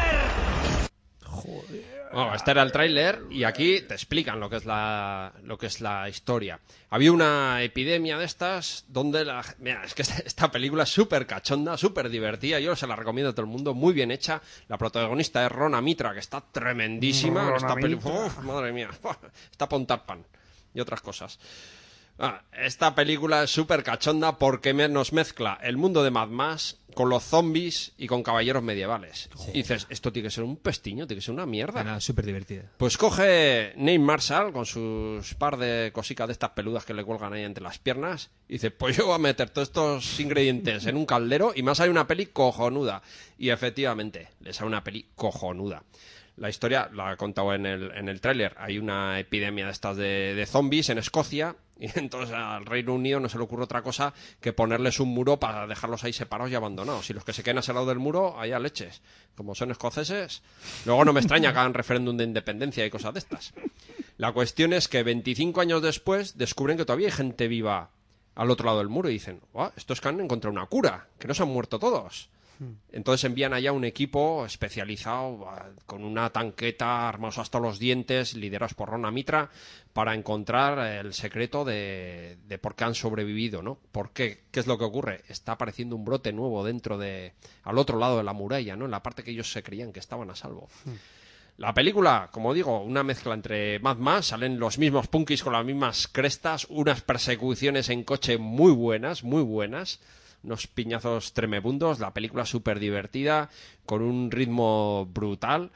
Bueno, este era el tráiler y aquí te explican lo que es la lo que es la historia. Había una epidemia de estas donde la... Mira, es que esta, esta película es súper cachonda, súper divertida. Yo se la recomiendo a todo el mundo, muy bien hecha. La protagonista es Rona Mitra, que está tremendísima. en esta peli... Uf, madre mía, está para untar pan y otras cosas. Ah, esta película es súper cachonda porque me- nos mezcla el mundo de Mad Max con los zombies y con caballeros medievales. Y dices, esto tiene que ser un pestiño, tiene que ser una mierda. Nada, súper divertida. Pues coge Neil Marshall con sus par de cositas de estas peludas que le cuelgan ahí entre las piernas y dice, pues yo voy a meter todos estos ingredientes en un caldero y me sale una peli cojonuda. Y efectivamente, le sale una peli cojonuda. La historia la he contado en el, en el tráiler. Hay una epidemia de estas de, de zombies en Escocia y entonces al Reino Unido no se le ocurre otra cosa que ponerles un muro para dejarlos ahí separados y abandonados. Y los que se queden a ese lado del muro, allá leches. Como son escoceses, luego no me extraña que hagan referéndum de independencia y cosas de estas. La cuestión es que veinticinco años después descubren que todavía hay gente viva al otro lado del muro y dicen, "Buah, estos que han encontrado una cura, que no se han muerto todos". Entonces envían allá un equipo especializado bah, con una tanqueta, armados hasta los dientes, liderados por Rona Mitra, para encontrar el secreto de, de por qué han sobrevivido, ¿no? ¿Por qué? ¿Qué es lo que ocurre? Está apareciendo un brote nuevo dentro de... al otro lado de la muralla, ¿no? En la parte que ellos se creían que estaban a salvo. La película, como digo, una mezcla entre Mad Max, salen los mismos punkis con las mismas crestas, unas persecuciones en coche muy buenas, muy buenas, unos piñazos tremebundos, la película súper divertida, con un ritmo brutal,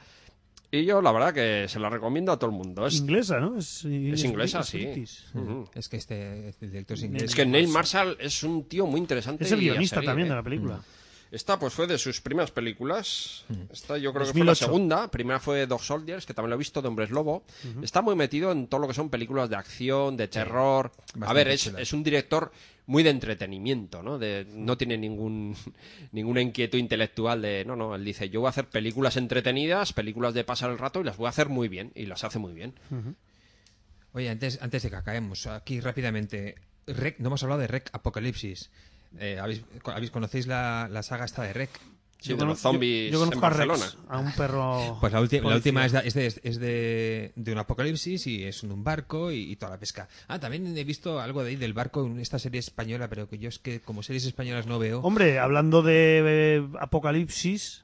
y yo la verdad que se la recomiendo a todo el mundo. Es, Inglesa, ¿no? Es, es inglesa, sí. british. Ujú. Es que este, este director es inglés. Es que Neil Marshall es un tío muy interesante. Es el y a guionista seguir, también ¿eh? de la película. Esta pues fue de sus primeras películas. Esta yo creo que dos fue mil la ocho. segunda. Primera fue Dog Soldiers, que también lo he visto, de Hombres Lobo. Está muy metido en todo lo que son películas de acción, de terror. A bastante ver, es, chulas. es un director muy de entretenimiento, ¿no? De, no tiene ningún ninguna inquietud intelectual de... No, no, él dice, yo voy a hacer películas entretenidas, películas de pasar el rato y las voy a hacer muy bien. Y las hace muy bien. Oye, antes, antes de que acabemos, aquí rápidamente, Rec, no hemos hablado de Rec Apocalipsis. Eh, ¿habéis, ¿habéis, ¿Conocéis la, la saga esta de Rec? Sí, de los zombies yo, yo conozco en a Barcelona. Rex, a un perro. Pues la, ulti- la policía. última es, de, es, de, es de, de un apocalipsis y es en un barco y, y toda la pesca. Ah, también he visto algo de ahí del barco en esta serie española, pero que yo es que como series españolas no veo. Hombre, hablando de eh, apocalipsis,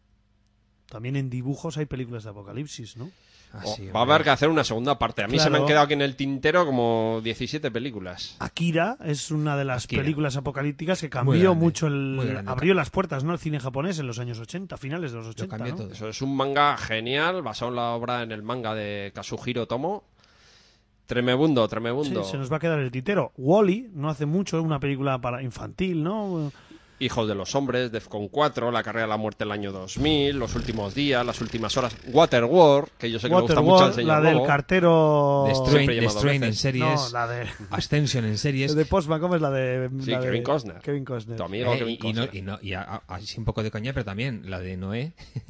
también en dibujos hay películas de apocalipsis, ¿no? Ah, Oh, sí, va a hombre. haber que hacer una segunda parte. A mí se me Claro. han quedado aquí en el tintero como diecisiete películas. Akira es una de las Akira. películas apocalípticas que Muy cambió grande, mucho muy el grande. abrió las puertas, ¿no? El cine japonés en los años ochenta, finales de los ochenta, cambió ¿no? todo. Eso es un manga genial, basado en la obra, en el manga de Kazuhiro Tomo. Tremebundo, Sí, tremebundo. se nos va a quedar el tintero. Wall-E, no hace mucho, una película para infantil, ¿no? Hijos de los hombres, Defcon cuatro, La carrera de la muerte del año dos mil, Los últimos días, Las últimas horas, Waterworld, que yo sé que le gusta mucho al Waterworld, señor la del Lobo. cartero... Destroy, Siempre llamado Destroy en veces. series, No, la de... Ascension en series. de Postman, ¿cómo es la de...? Sí, la de Kevin Costner. Kevin Costner. Tu amigo Eh, Kevin y, y, no, Costner. y, no, y a- a- así un poco de coña, pero también la de Noé.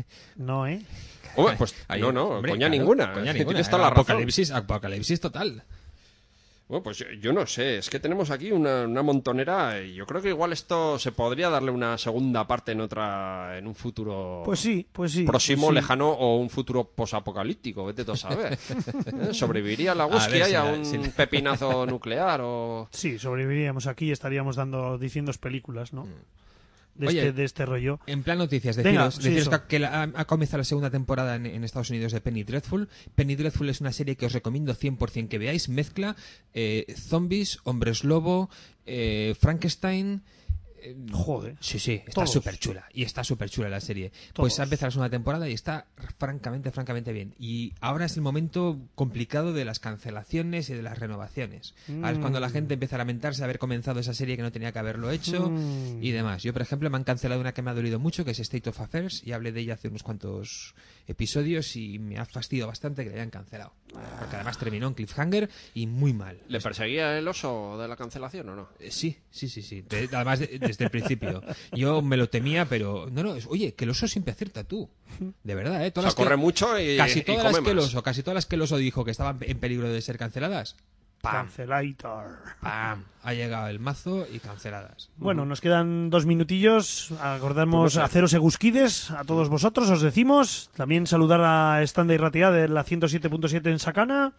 No, ¿eh? Hombre, pues Ahí- no, no, hombre, coña claro, ninguna. coña Es que ninguna. tienes toda la razón. Apocalipsis, apocalipsis total. Bueno, pues yo, yo no sé, es que tenemos aquí una, una montonera y yo creo que igual esto se podría darle una segunda parte en otra, en un futuro Pues sí, pues sí. próximo, pues sí. lejano o un futuro posapocalíptico, vete tú a saber. ¿Eh? ¿Sobreviviría la A ver Guskia si y a la- un si la- pepinazo nuclear o...? Sí, sobreviviríamos aquí y estaríamos dando, diciendo películas, ¿no? De, Oye, este, de este rollo. En plan noticias, Venga, deciros, sí, deciros eso. que, que la- ha, ha comenzado la segunda temporada en, en Estados Unidos de Penny Dreadful. Penny Dreadful es una serie que os recomiendo cien por ciento que veáis. Mezcla eh, zombies, hombres lobo, eh, Frankenstein... eh, Joder. Sí, sí, está Todos. súper chula. Y está súper chula la serie. Todos. Pues ha empezado la segunda temporada y está francamente, francamente bien. Y ahora es el momento complicado de las cancelaciones y de las renovaciones. Ahora es cuando la gente empieza a lamentarse de haber comenzado esa serie que no tenía que haberlo hecho Mm. y demás. Yo, por ejemplo, me han cancelado una que me ha dolido mucho, que es State of Affairs, y hablé de ella hace unos cuantos episodios y me ha fastidiado bastante que la hayan cancelado. Porque además terminó en cliffhanger y muy mal. ¿Le perseguía el oso de la cancelación o no? Eh, Sí, sí, sí, sí. De- además, de- desde el principio. Yo me lo temía, pero... No, no, es- oye, que el oso siempre acierta tú. De verdad, ¿eh? O Todas sea, las que- corre mucho y, Casi y todas come las que el más. oso, casi todas las que el oso dijo que estaban en peligro de ser canceladas, ¡pam! Cancelator. ¡Pam! Ha llegado el mazo y canceladas. Bueno, nos quedan dos minutillos. Acordamos Pues no sé. haceros egusquides a todos vosotros, os decimos. También saludar a Standa y Ratia de la ciento siete punto siete en Sacana.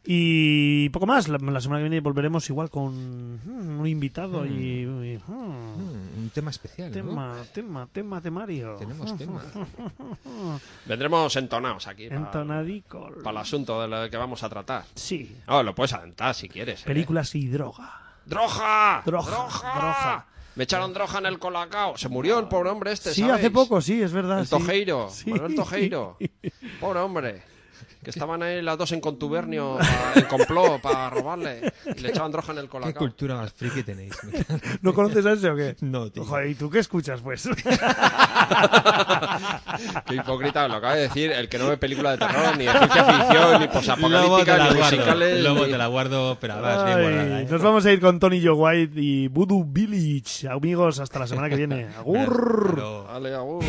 Y poco más. La, la semana que viene volveremos igual con mm, un invitado y, y, mm, Mm, un tema especial, ¿no? tema, tema, tema temario. Tenemos tema. Vendremos entonados aquí para Entonadico. el asunto de lo que vamos a tratar. Sí. Oh, lo puedes adelantar si quieres. ¿eh? Películas y droga. ¡Droga! Droga, ¡Droga! droga. Me echaron droga en el colacao. Se murió el pobre hombre este, Sí, ¿sabéis? hace poco, sí, es verdad. El sí. Tojeiro. Sí. Manuel Tojeiro. Pobre hombre. Que estaban ahí las dos en contubernio, pa- en complot, para robarle. Y le echaban droga en el ¿Qué colacao. cultura más friki tenéis? ¿No conoces a ese o qué? No, tío. Joder, ¿y tú qué escuchas, pues? Qué hipócrita, lo acaba de decir el que no ve película de terror, ni de ciencia ficción, ni Lobo te posapocalíptica, la ni guardo. musicales. Lobo ni- te la guardo, pero además bien Ay, guardada, ¿eh? nos vamos a ir con Tony Joe White y Voodoo Village. Amigos, hasta la semana que viene. Agur. Pero- Vale, agur.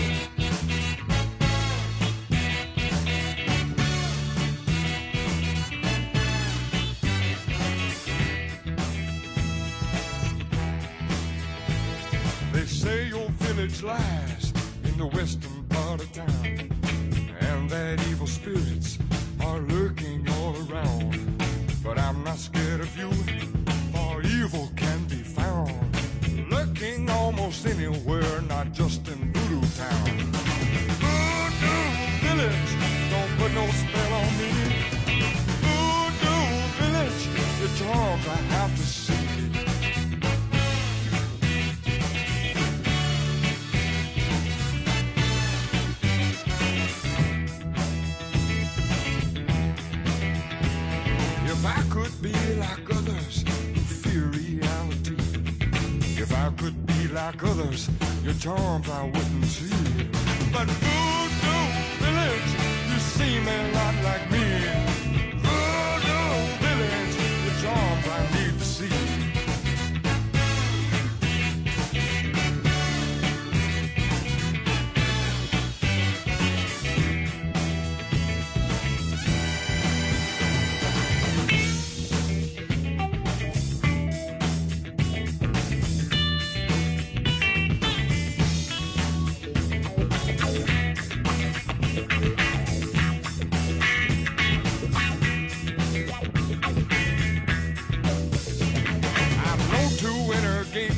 They say your village lies in the western part of town, and that evil spirits are lurking all around. But I'm not scared of you, for evil can be found lurking almost anywhere, not just in Voodoo Town. Voodoo Village, don't put no spell on me. Voodoo Village, the charms I have to see. If I could be like others who fear reality, if I could be like others, your charms I wouldn't see. But Voodoo Village, you seem a lot like me. Voodoo Village, your charms I need to see.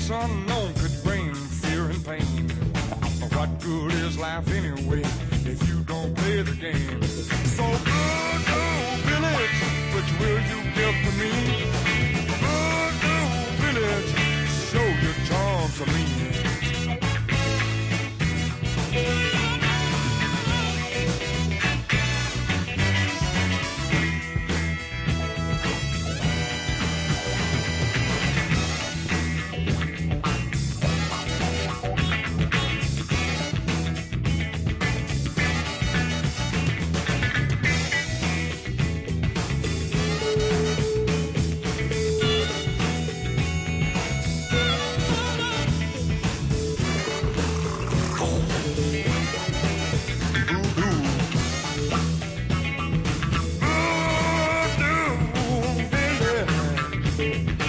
force unknown could bring fear and pain. What good is life anyway if you don't play the game? So Voodoo Village, which will you give to me? Voodoo Village, show your charm to me. Voodoo Village.